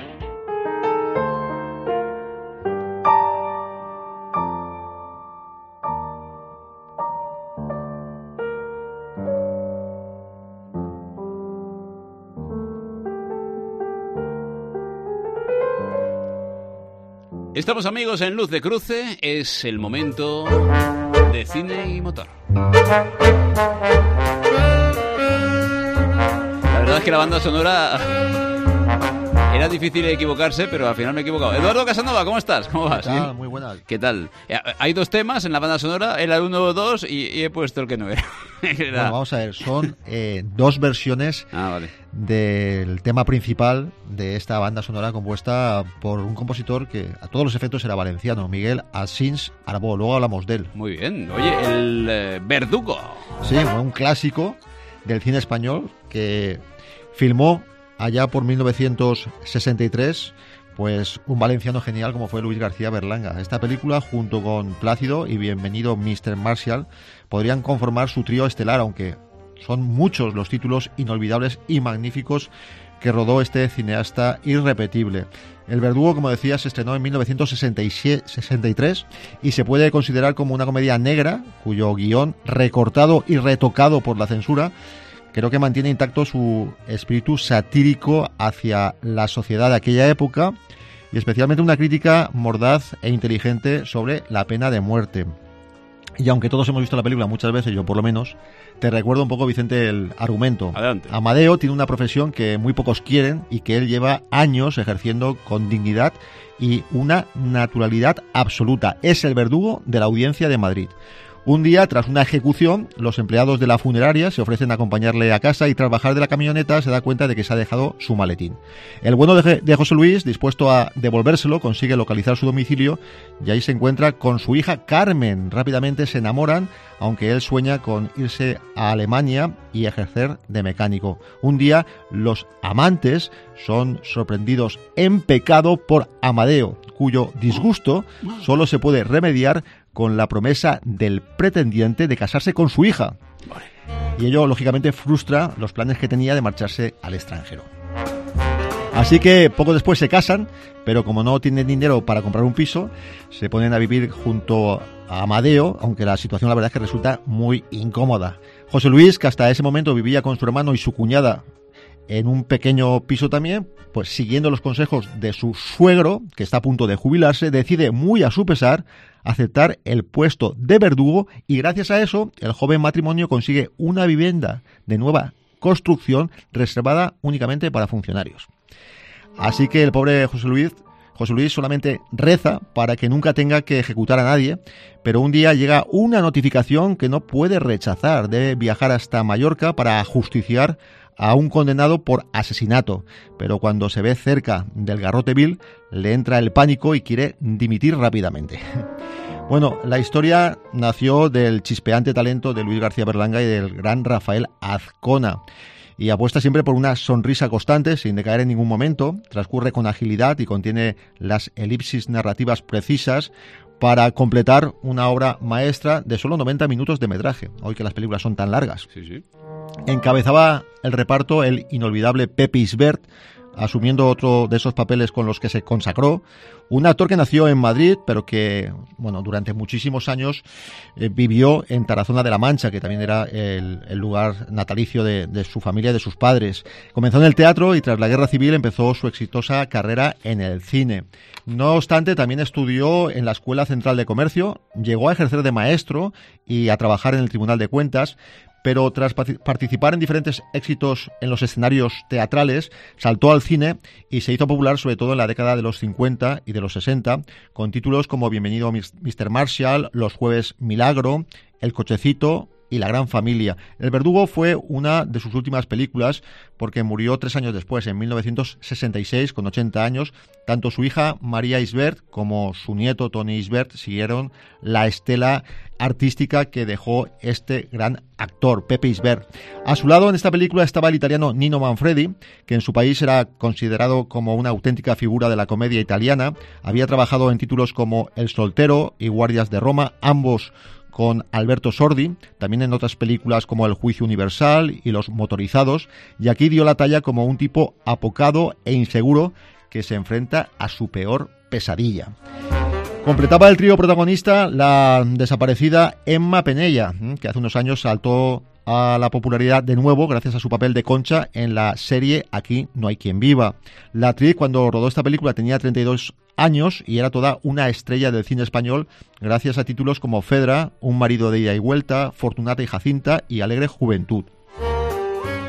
Estamos, amigos, en Luz de Cruce. Es el momento de cine y motor. La verdad es que la banda sonora Era difícil equivocarse, pero al final me he equivocado. Eduardo Casanova, ¿cómo estás? ¿Cómo vas? ¿Qué tal? Muy buenas. ¿Qué tal? Hay dos temas en la banda sonora, era el uno o dos y, y he puesto el que no era. era... Bueno, vamos a ver, son eh, dos versiones ah, vale. del tema principal de esta banda sonora compuesta por un compositor que a todos los efectos era valenciano, Miguel Asins Arbó. Luego hablamos de él. Muy bien. Oye, el eh, Verdugo. Sí, un clásico del cine español que filmó allá por mil novecientos sesenta y tres, pues un valenciano genial como fue Luis García Berlanga. Esta película, junto con Plácido y Bienvenido mister Marshall, podrían conformar su trío estelar, aunque son muchos los títulos inolvidables y magníficos que rodó este cineasta irrepetible. El Verdugo, como decía, se estrenó en mil novecientos sesenta y tres y se puede considerar como una comedia negra, cuyo guión, recortado y retocado por la censura, creo que mantiene intacto su espíritu satírico hacia la sociedad de aquella época y especialmente una crítica mordaz e inteligente sobre la pena de muerte. Y aunque todos hemos visto la película muchas veces, yo por lo menos, te recuerdo un poco, Vicente, el argumento. Adelante. Amadeo tiene una profesión que muy pocos quieren y que él lleva años ejerciendo con dignidad y una naturalidad absoluta. Es el verdugo de la Audiencia de Madrid. Un día, tras una ejecución, los empleados de la funeraria se ofrecen a acompañarle a casa y tras bajar de la camioneta se da cuenta de que se ha dejado su maletín. El bueno de, de José Luis, dispuesto a devolvérselo, consigue localizar su domicilio y ahí se encuentra con su hija Carmen. Rápidamente se enamoran, aunque él sueña con irse a Alemania y ejercer de mecánico. Un día, los amantes son sorprendidos en pecado por Amadeo, cuyo disgusto solo se puede remediar con la promesa del pretendiente de casarse con su hija. Y ello, lógicamente, frustra los planes que tenía de marcharse al extranjero. Así que poco después se casan, pero como no tienen dinero para comprar un piso, se ponen a vivir junto a Amadeo, aunque la situación la verdad es que resulta muy incómoda. José Luis, que hasta ese momento vivía con su hermano y su cuñada en un pequeño piso también, pues siguiendo los consejos de su suegro, que está a punto de jubilarse, decide muy a su pesar aceptar el puesto de verdugo y gracias a eso el joven matrimonio consigue una vivienda de nueva construcción reservada únicamente para funcionarios. Así que el pobre José Luis, José Luis solamente reza para que nunca tenga que ejecutar a nadie, pero un día llega una notificación que no puede rechazar. Debe viajar hasta Mallorca para ajusticiar a un condenado por asesinato, pero cuando se ve cerca del garrote vil le entra el pánico y quiere dimitir rápidamente. Bueno, la historia nació del chispeante talento de Luis García Berlanga y del gran Rafael Azcona y apuesta siempre por una sonrisa constante sin decaer en ningún momento, transcurre con agilidad y contiene las elipsis narrativas precisas para completar una obra maestra de solo noventa minutos de metraje, hoy que las películas son tan largas. Sí, sí. Encabezaba el reparto el inolvidable Pepe Isbert, asumiendo otro de esos papeles con los que se consagró. Un actor que nació en Madrid, pero que, bueno, durante muchísimos años eh, vivió en Tarazona de la Mancha, que también era el, el lugar natalicio de, de su familia y de sus padres. Comenzó en el teatro y tras la Guerra Civil empezó su exitosa carrera en el cine. No obstante, también estudió en la Escuela Central de Comercio, llegó a ejercer de maestro y a trabajar en el Tribunal de Cuentas, pero tras participar en diferentes éxitos en los escenarios teatrales, saltó al cine y se hizo popular sobre todo en la década de los cincuenta y de los sesenta, con títulos como Bienvenido mister Marshall, Los Jueves Milagro, El Cochecito y La Gran Familia. El Verdugo fue una de sus últimas películas porque murió tres años después, en mil novecientos sesenta y seis, con ochenta años. Tanto su hija María Isbert como su nieto Tony Isbert siguieron la estela artística que dejó este gran actor, Pepe Isbert. A su lado en esta película estaba el italiano Nino Manfredi, que en su país era considerado como una auténtica figura de la comedia italiana. Había trabajado en títulos como El Soltero y Guardias de Roma, ambos con Alberto Sordi, también en otras películas como El Juicio Universal y Los Motorizados, y aquí dio la talla como un tipo apocado e inseguro que se enfrenta a su peor pesadilla. Completaba el trío protagonista la desaparecida Emma Penella, que hace unos años saltó a la popularidad de nuevo gracias a su papel de Concha en la serie Aquí no hay quien viva. La actriz, cuando rodó esta película, tenía treinta y dos años y era toda una estrella del cine español gracias a títulos como Fedra, Un marido de ida y vuelta, Fortunata y Jacinta y Alegre Juventud.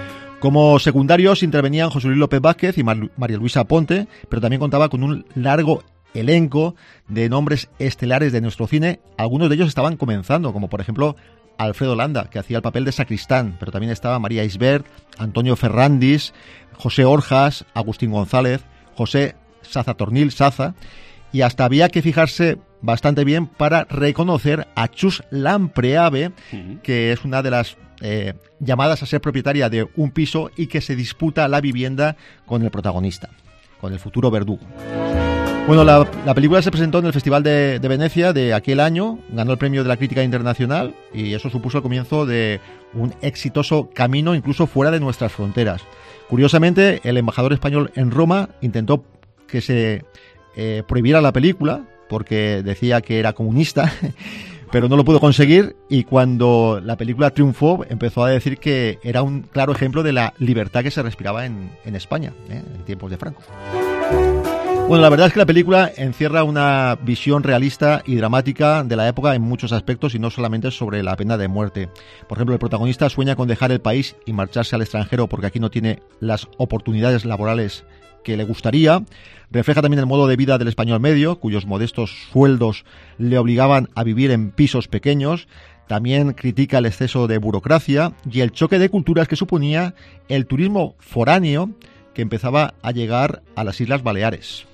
Como secundarios intervenían José Luis López Vázquez y Mar- María Luisa Ponte, pero también contaba con un largo elenco de nombres estelares de nuestro cine. Algunos de ellos estaban comenzando, como por ejemplo Alfredo Landa, que hacía el papel de sacristán, pero también estaba María Isbert, Antonio Ferrandis, José Orjas, Agustín González, José Sazatornil Saza, y hasta había que fijarse bastante bien para reconocer a Chus Lampreave, uh-huh. que es una de las eh, llamadas a ser propietaria de un piso y que se disputa la vivienda con el protagonista, con el futuro verdugo. Bueno, la, la película se presentó en el Festival de, de Venecia de aquel año, ganó el premio de la crítica internacional y eso supuso el comienzo de un exitoso camino incluso fuera de nuestras fronteras. Curiosamente, el embajador español en Roma intentó que se eh, prohibiera la película porque decía que era comunista, pero no lo pudo conseguir, y cuando la película triunfó empezó a decir que era un claro ejemplo de la libertad que se respiraba en, en España, ¿eh? en tiempos de Franco. Bueno, la verdad es que la película encierra una visión realista y dramática de la época en muchos aspectos y no solamente sobre la pena de muerte. Por ejemplo, el protagonista sueña con dejar el país y marcharse al extranjero porque aquí no tiene las oportunidades laborales que le gustaría. Refleja también el modo de vida del español medio, cuyos modestos sueldos le obligaban a vivir en pisos pequeños. También critica el exceso de burocracia y el choque de culturas que suponía el turismo foráneo que empezaba a llegar a las Islas Baleares.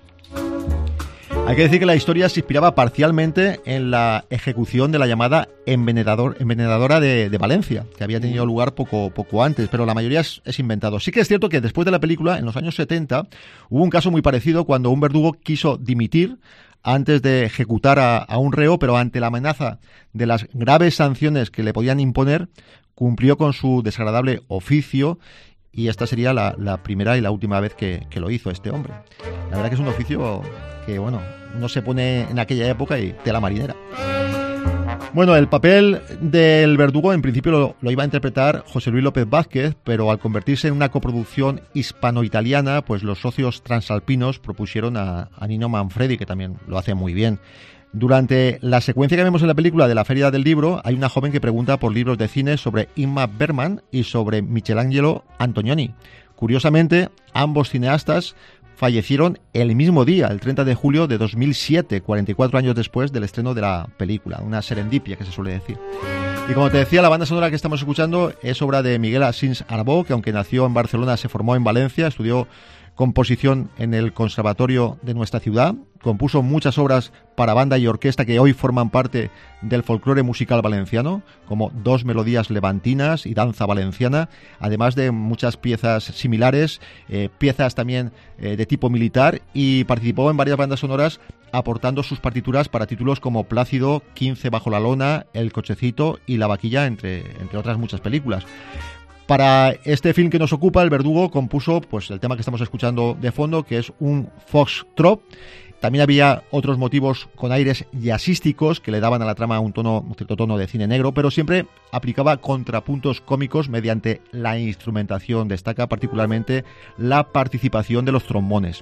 Hay que decir que la historia se inspiraba parcialmente en la ejecución de la llamada envenenador, envenenadora de, de Valencia, que había tenido lugar poco, poco antes, pero la mayoría es, es inventado. Sí que es cierto que después de la película, en los años setenta, hubo un caso muy parecido cuando un verdugo quiso dimitir antes de ejecutar a, a un reo, pero ante la amenaza de las graves sanciones que le podían imponer, cumplió con su desagradable oficio. Y esta sería la, la primera y la última vez que, que lo hizo este hombre. La verdad que es un oficio que, bueno, no se pone en aquella época y tela marinera. Bueno, el papel del verdugo en principio lo, lo iba a interpretar José Luis López Vázquez, pero al convertirse en una coproducción hispano-italiana, pues los socios transalpinos propusieron a, a Nino Manfredi, que también lo hace muy bien. Durante la secuencia que vemos en la película de la Feria del Libro, hay una joven que pregunta por libros de cine sobre Ingmar Bergman y sobre Michelangelo Antonioni. Curiosamente, ambos cineastas fallecieron el mismo día, el treinta de julio de dos mil siete, cuarenta y cuatro años después del estreno de la película, una serendipia que se suele decir. Y como te decía, la banda sonora que estamos escuchando es obra de Miguel Asins Arbó, que aunque nació en Barcelona se formó en Valencia, estudió composición en el Conservatorio de nuestra ciudad, compuso muchas obras para banda y orquesta que hoy forman parte del folclore musical valenciano, como Dos melodías levantinas y Danza valenciana, además de muchas piezas similares, eh, piezas también eh, de tipo militar, y participó en varias bandas sonoras aportando sus partituras para títulos como Plácido, quince bajo la lona, El cochecito y La vaquilla, entre, entre otras muchas películas. Para este film que nos ocupa, el verdugo compuso pues el tema que estamos escuchando de fondo, que es un foxtrot. También había otros motivos con aires jazzísticos que le daban a la trama un tono, un cierto tono de cine negro, pero siempre aplicaba contrapuntos cómicos mediante la instrumentación. Destaca particularmente la participación de los trombones.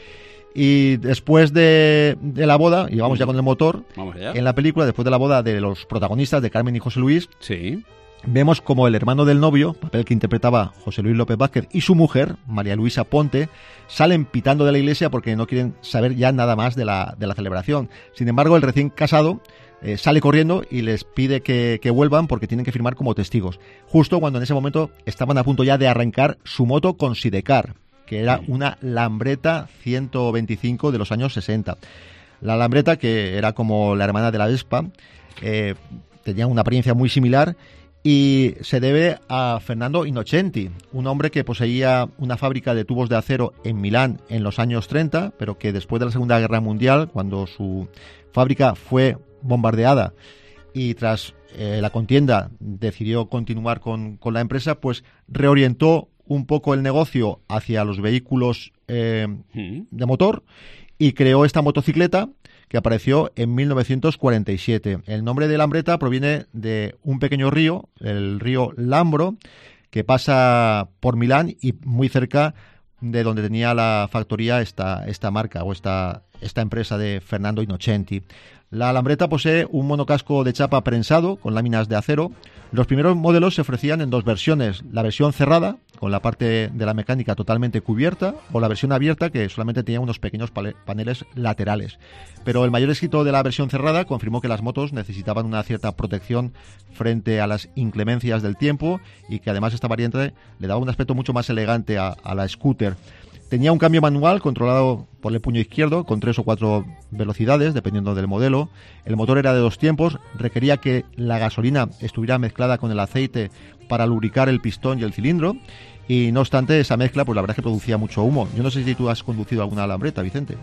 Y después de, de la boda, y vamos ya con el motor, vamos allá. En la película, después de la boda de los protagonistas, de Carmen y José Luis, sí, vemos como el hermano del novio, papel que interpretaba José Luis López Vázquez, y su mujer, María Luisa Ponte, salen pitando de la iglesia porque no quieren saber ya nada más de la, de la celebración. Sin embargo, el recién casado eh, sale corriendo y les pide que, que vuelvan porque tienen que firmar como testigos. Justo cuando en ese momento estaban a punto ya de arrancar su moto con Sidecar, que era una Lambretta ciento veinticinco de los años sesenta. La Lambretta, que era como la hermana de la Vespa, eh, tenía una apariencia muy similar, y se debe a Fernando Innocenti, un hombre que poseía una fábrica de tubos de acero en Milán en los años treinta, pero que después de la Segunda Guerra Mundial, cuando su fábrica fue bombardeada y tras eh, la contienda decidió continuar con, con la empresa, pues reorientó un poco el negocio hacia los vehículos eh, de motor y creó esta motocicleta que apareció en mil novecientos cuarenta y siete. El nombre de Lambretta proviene de un pequeño río, el río Lambro, que pasa por Milán y muy cerca de donde tenía la factoría esta, esta marca o esta, esta empresa de Fernando Innocenti. La alambreta posee un monocasco de chapa prensado con láminas de acero. Los primeros modelos se ofrecían en dos versiones, la versión cerrada, con la parte de la mecánica totalmente cubierta, o la versión abierta, que solamente tenía unos pequeños paneles laterales. Pero el mayor éxito de la versión cerrada confirmó que las motos necesitaban una cierta protección frente a las inclemencias del tiempo y que además esta variante le daba un aspecto mucho más elegante a, a la scooter. Tenía un cambio manual controlado por el puño izquierdo con tres o cuatro velocidades, dependiendo del modelo. El motor era de dos tiempos, requería que la gasolina estuviera mezclada con el aceite para lubricar el pistón y el cilindro. Y no obstante, esa mezcla, pues la verdad es que producía mucho humo. Yo no sé si tú has conducido alguna alambreta, Vicente.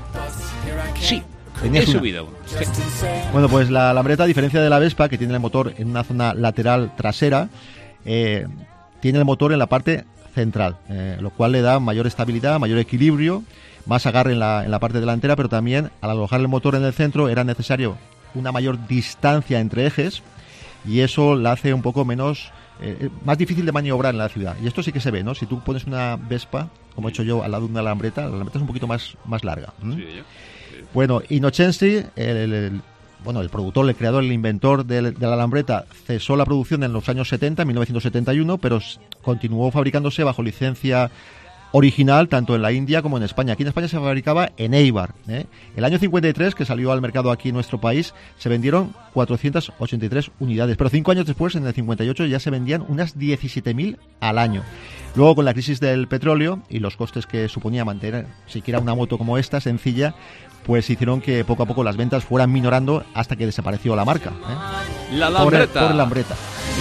Sí. ¿Tenías He una? subido uno. Sí. Bueno, pues la alambreta, a diferencia de la Vespa, que tiene el motor en una zona lateral trasera, eh, tiene el motor en la parte central, eh, lo cual le da mayor estabilidad, mayor equilibrio, más agarre en la, en la parte delantera, pero también al alojar el motor en el centro era necesario una mayor distancia entre ejes y eso la hace un poco menos eh, más difícil de maniobrar en la ciudad. Y esto sí que se ve, ¿no? Si tú pones una Vespa, como he hecho yo, al lado de una alambreta, la alambreta es un poquito más, más larga. ¿Mm? Sí, sí. Bueno, Innocenti, el, el, el bueno, el productor, el creador, el inventor de, de la alambreta, cesó la producción en los años setenta, en mil novecientos setenta y uno, pero continuó fabricándose bajo licencia original tanto en la India como en España. Aquí en España se fabricaba en Eibar. ¿eh? El año cincuenta y tres, que salió al mercado aquí en nuestro país, se vendieron cuatrocientas ochenta y tres unidades, pero cinco años después, en el cincuenta y ocho, ya se vendían unas diecisiete mil al año. Luego, con la crisis del petróleo y los costes que suponía mantener siquiera una moto como esta, sencilla, pues hicieron que poco a poco las ventas fueran minorando hasta que desapareció la marca. ¿eh? La Lambreta. Por, por Lambreta.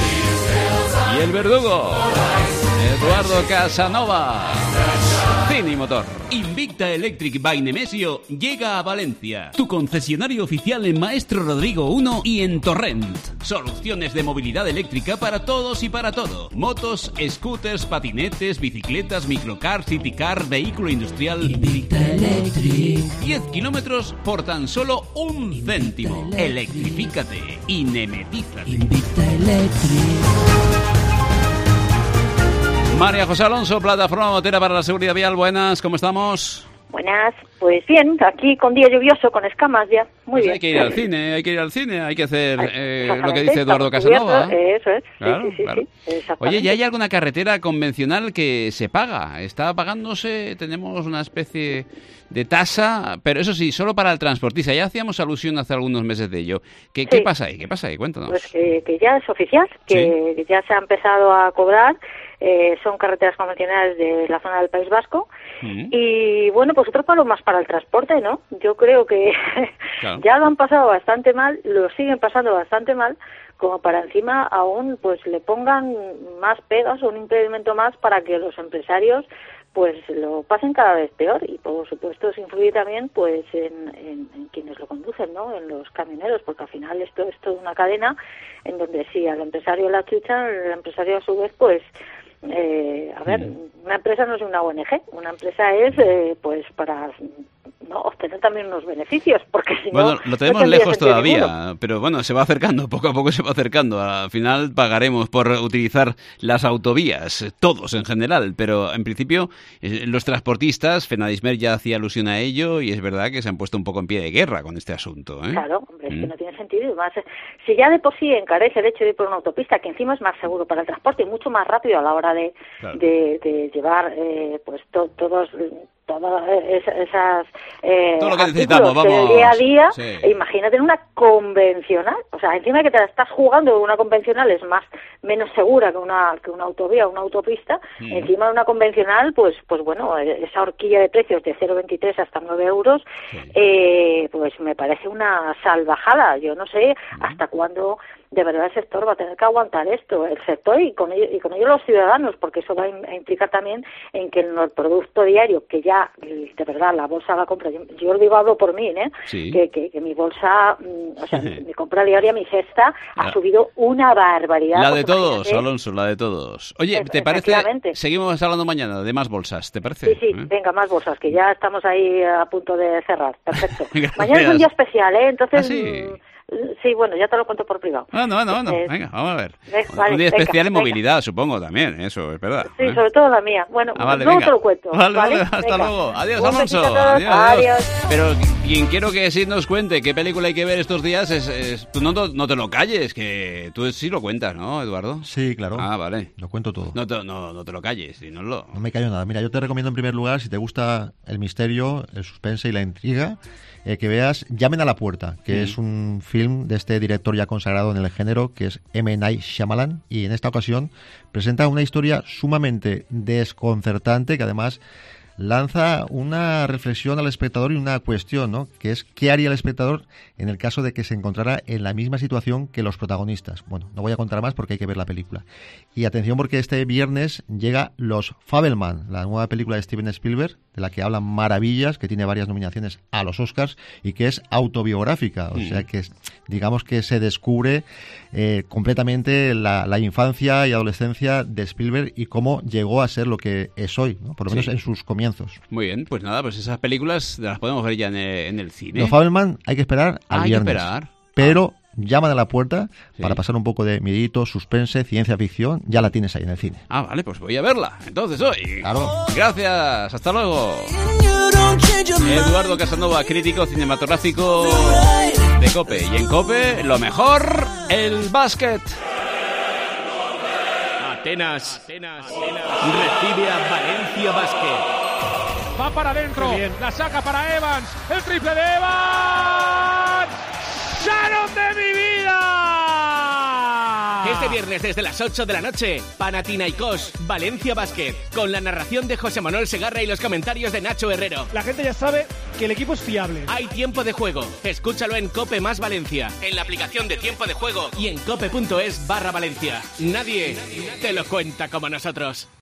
Y el verdugo, Eduardo Casanova. Cine y motor. Invicta Electric by Nemesio llega a Valencia. Tu concesionario oficial en Maestro Rodrigo uno y en Torrent. Soluciones de movilidad eléctrica para todos y para todo. Motos, scooters, patinetes, bicicletas, microcar, citycar, vehículo industrial. Invicta Electric. diez kilómetros por tan solo un céntimo. Electrifícate y nemetízate. Invicta Electric. María José Alonso, plataforma motera para la seguridad vial. Buenas, ¿cómo estamos? Buenas, pues bien, aquí con día lluvioso, con escamas ya, muy pues bien. Hay que ir al cine, hay que ir al cine, hay que hacer eh, lo que Exactamente, dice Eduardo estamos Casanova. cubiertos, Eso es, Claro, sí, sí, sí, claro. sí, exactamente. Oye, ¿ya hay alguna carretera convencional que se paga? ¿Está pagándose? Tenemos una especie de tasa, pero eso sí, solo para el transportista. Ya hacíamos alusión hace algunos meses de ello. ¿Qué, Sí. ¿qué pasa ahí? ¿Qué pasa ahí? Cuéntanos. Pues que, que ya es oficial, que, que ya se ha empezado a cobrar, eh, son carreteras convencionales de la zona del País Vasco, Mm. y bueno, pues otro palo más para el transporte, ¿no? Yo creo que Claro. ya lo han pasado bastante mal, lo siguen pasando bastante mal, como para encima aún pues le pongan más pegas o un impedimento más para que los empresarios pues lo pasen cada vez peor, y por supuesto eso influye también pues en, en, en quienes lo conducen, ¿no? En los camioneros, porque al final esto es toda una cadena en donde si al empresario la chuchan, el empresario a su vez pues eh, a ver, una empresa no es una O N G, una empresa es eh, pues para no obtener también unos beneficios, porque si Bueno, no, lo tenemos no tendría lejos sentido todavía, ninguno. pero bueno, se va acercando, poco a poco se va acercando. Al final pagaremos por utilizar las autovías, todos en general, pero en principio eh, los transportistas, Fenadismer ya hacía alusión a ello y es verdad que se han puesto un poco en pie de guerra con este asunto. ¿eh? Claro, hombre, es Mm. que no tiene sentido. Y más, eh, si ya de por sí encarece el hecho de ir por una autopista, que encima es más seguro para el transporte y mucho más rápido a la hora de, Claro. de, de llevar eh, pues to- todos todas esas, esas eh, Todo lo que artículos necesitamos, del vamos. día a día, Sí. e imagínate en una convencional, o sea, encima de que te la estás jugando, una convencional es más menos segura que una que una autovía o una autopista, Mm. encima de una convencional, pues pues bueno, esa horquilla de precios de cero coma veintitrés hasta nueve euros, eh, pues me parece una salvajada. Yo no sé hasta cuándo de verdad el sector va a tener que aguantar esto, el sector y con ello, y con ello los ciudadanos, porque eso va a im- a implicar también en que en el producto diario, que ya de verdad la bolsa la compra, yo, yo lo digo, hablo por mí, ¿eh? Sí. que, que, que mi bolsa, mm, o sea, mi compra diaria, mi cesta, ha La- subido una barbaridad. La de pues todos, imagínate. Alonso, la de todos. Oye, Efe- ¿te parece? efectivamente. Seguimos hablando mañana de más bolsas, ¿te parece? Sí, sí, ¿Eh? venga, más bolsas, que ya estamos ahí a punto de cerrar. Perfecto. Gracias. Mañana es un día especial, ¿eh? Entonces, ¿Ah, sí? mm, sí, bueno, ya te lo cuento por privado. Bueno, bueno, bueno, Eh, venga, vamos a ver. ve- vale, un día venga, especial en venga. movilidad, supongo, también, eso es verdad. Sí, ¿eh? sobre todo la mía. Bueno, Ah, vale, luego venga. te lo cuento. Vale, ¿vale? vale, hasta Venga. luego. Adiós, Un Alonso. besito a todos. Adiós, adiós. Adiós. Pero quien quiero que sí nos cuente qué película hay que ver estos días es... es tú no, no te lo calles, que tú sí lo cuentas, ¿no, Eduardo? Sí, claro. Ah, vale. Lo cuento todo. No te, no, no te lo calles, y no lo... No me callo nada. Mira, yo te recomiendo en primer lugar, si te gusta el misterio, el suspense y la intriga, eh, que veas Llamen a la puerta, que mm. es un film de este director ya consagrado en el género, que es M. Night Shyamalan, y en esta ocasión presenta una historia sumamente desconcertante, que además lanza una reflexión al espectador y una cuestión, ¿no? Que es ¿qué haría el espectador en el caso de que se encontrara en la misma situación que los protagonistas? Bueno, no voy a contar más porque hay que ver la película. Y atención, porque este viernes llega Los Fabelman, la nueva película de Steven Spielberg, de la que hablan maravillas, que tiene varias nominaciones a los Oscars y que es autobiográfica. O mm. sea que digamos que se descubre eh, completamente la, la infancia y adolescencia de Spielberg y cómo llegó a ser lo que es hoy, ¿no? Por lo menos sí. en sus comienzos. Muy bien, pues nada, pues esas películas las podemos ver ya en el, en el cine. Los Fabelman hay que esperar al ah, viernes. Hay que esperar. Pero ah. llaman a la puerta sí. para pasar un poco de miedito, suspense, ciencia ficción. Ya la tienes ahí en el cine. Ah, vale, pues voy a verla. Entonces hoy. Claro. Gracias, hasta luego. Eduardo Casanova, crítico cinematográfico de COPE. Y en COPE, lo mejor, el básquet. Atenas, Atenas, Atenas recibe a Valencia Basket. Va para adentro, la saca para Evans, el triple de Evans. ¡Sharon de mi vida! Este viernes desde las ocho de la noche, Panathinaikos, Valencia Basket, con la narración de José Manuel Segarra y los comentarios de Nacho Herrero. La gente ya sabe que el equipo es fiable. Hay tiempo de juego. Escúchalo en Cope más Valencia, en la aplicación de Tiempo de Juego y en cope punto es barra Valencia. Nadie te lo cuenta como nosotros.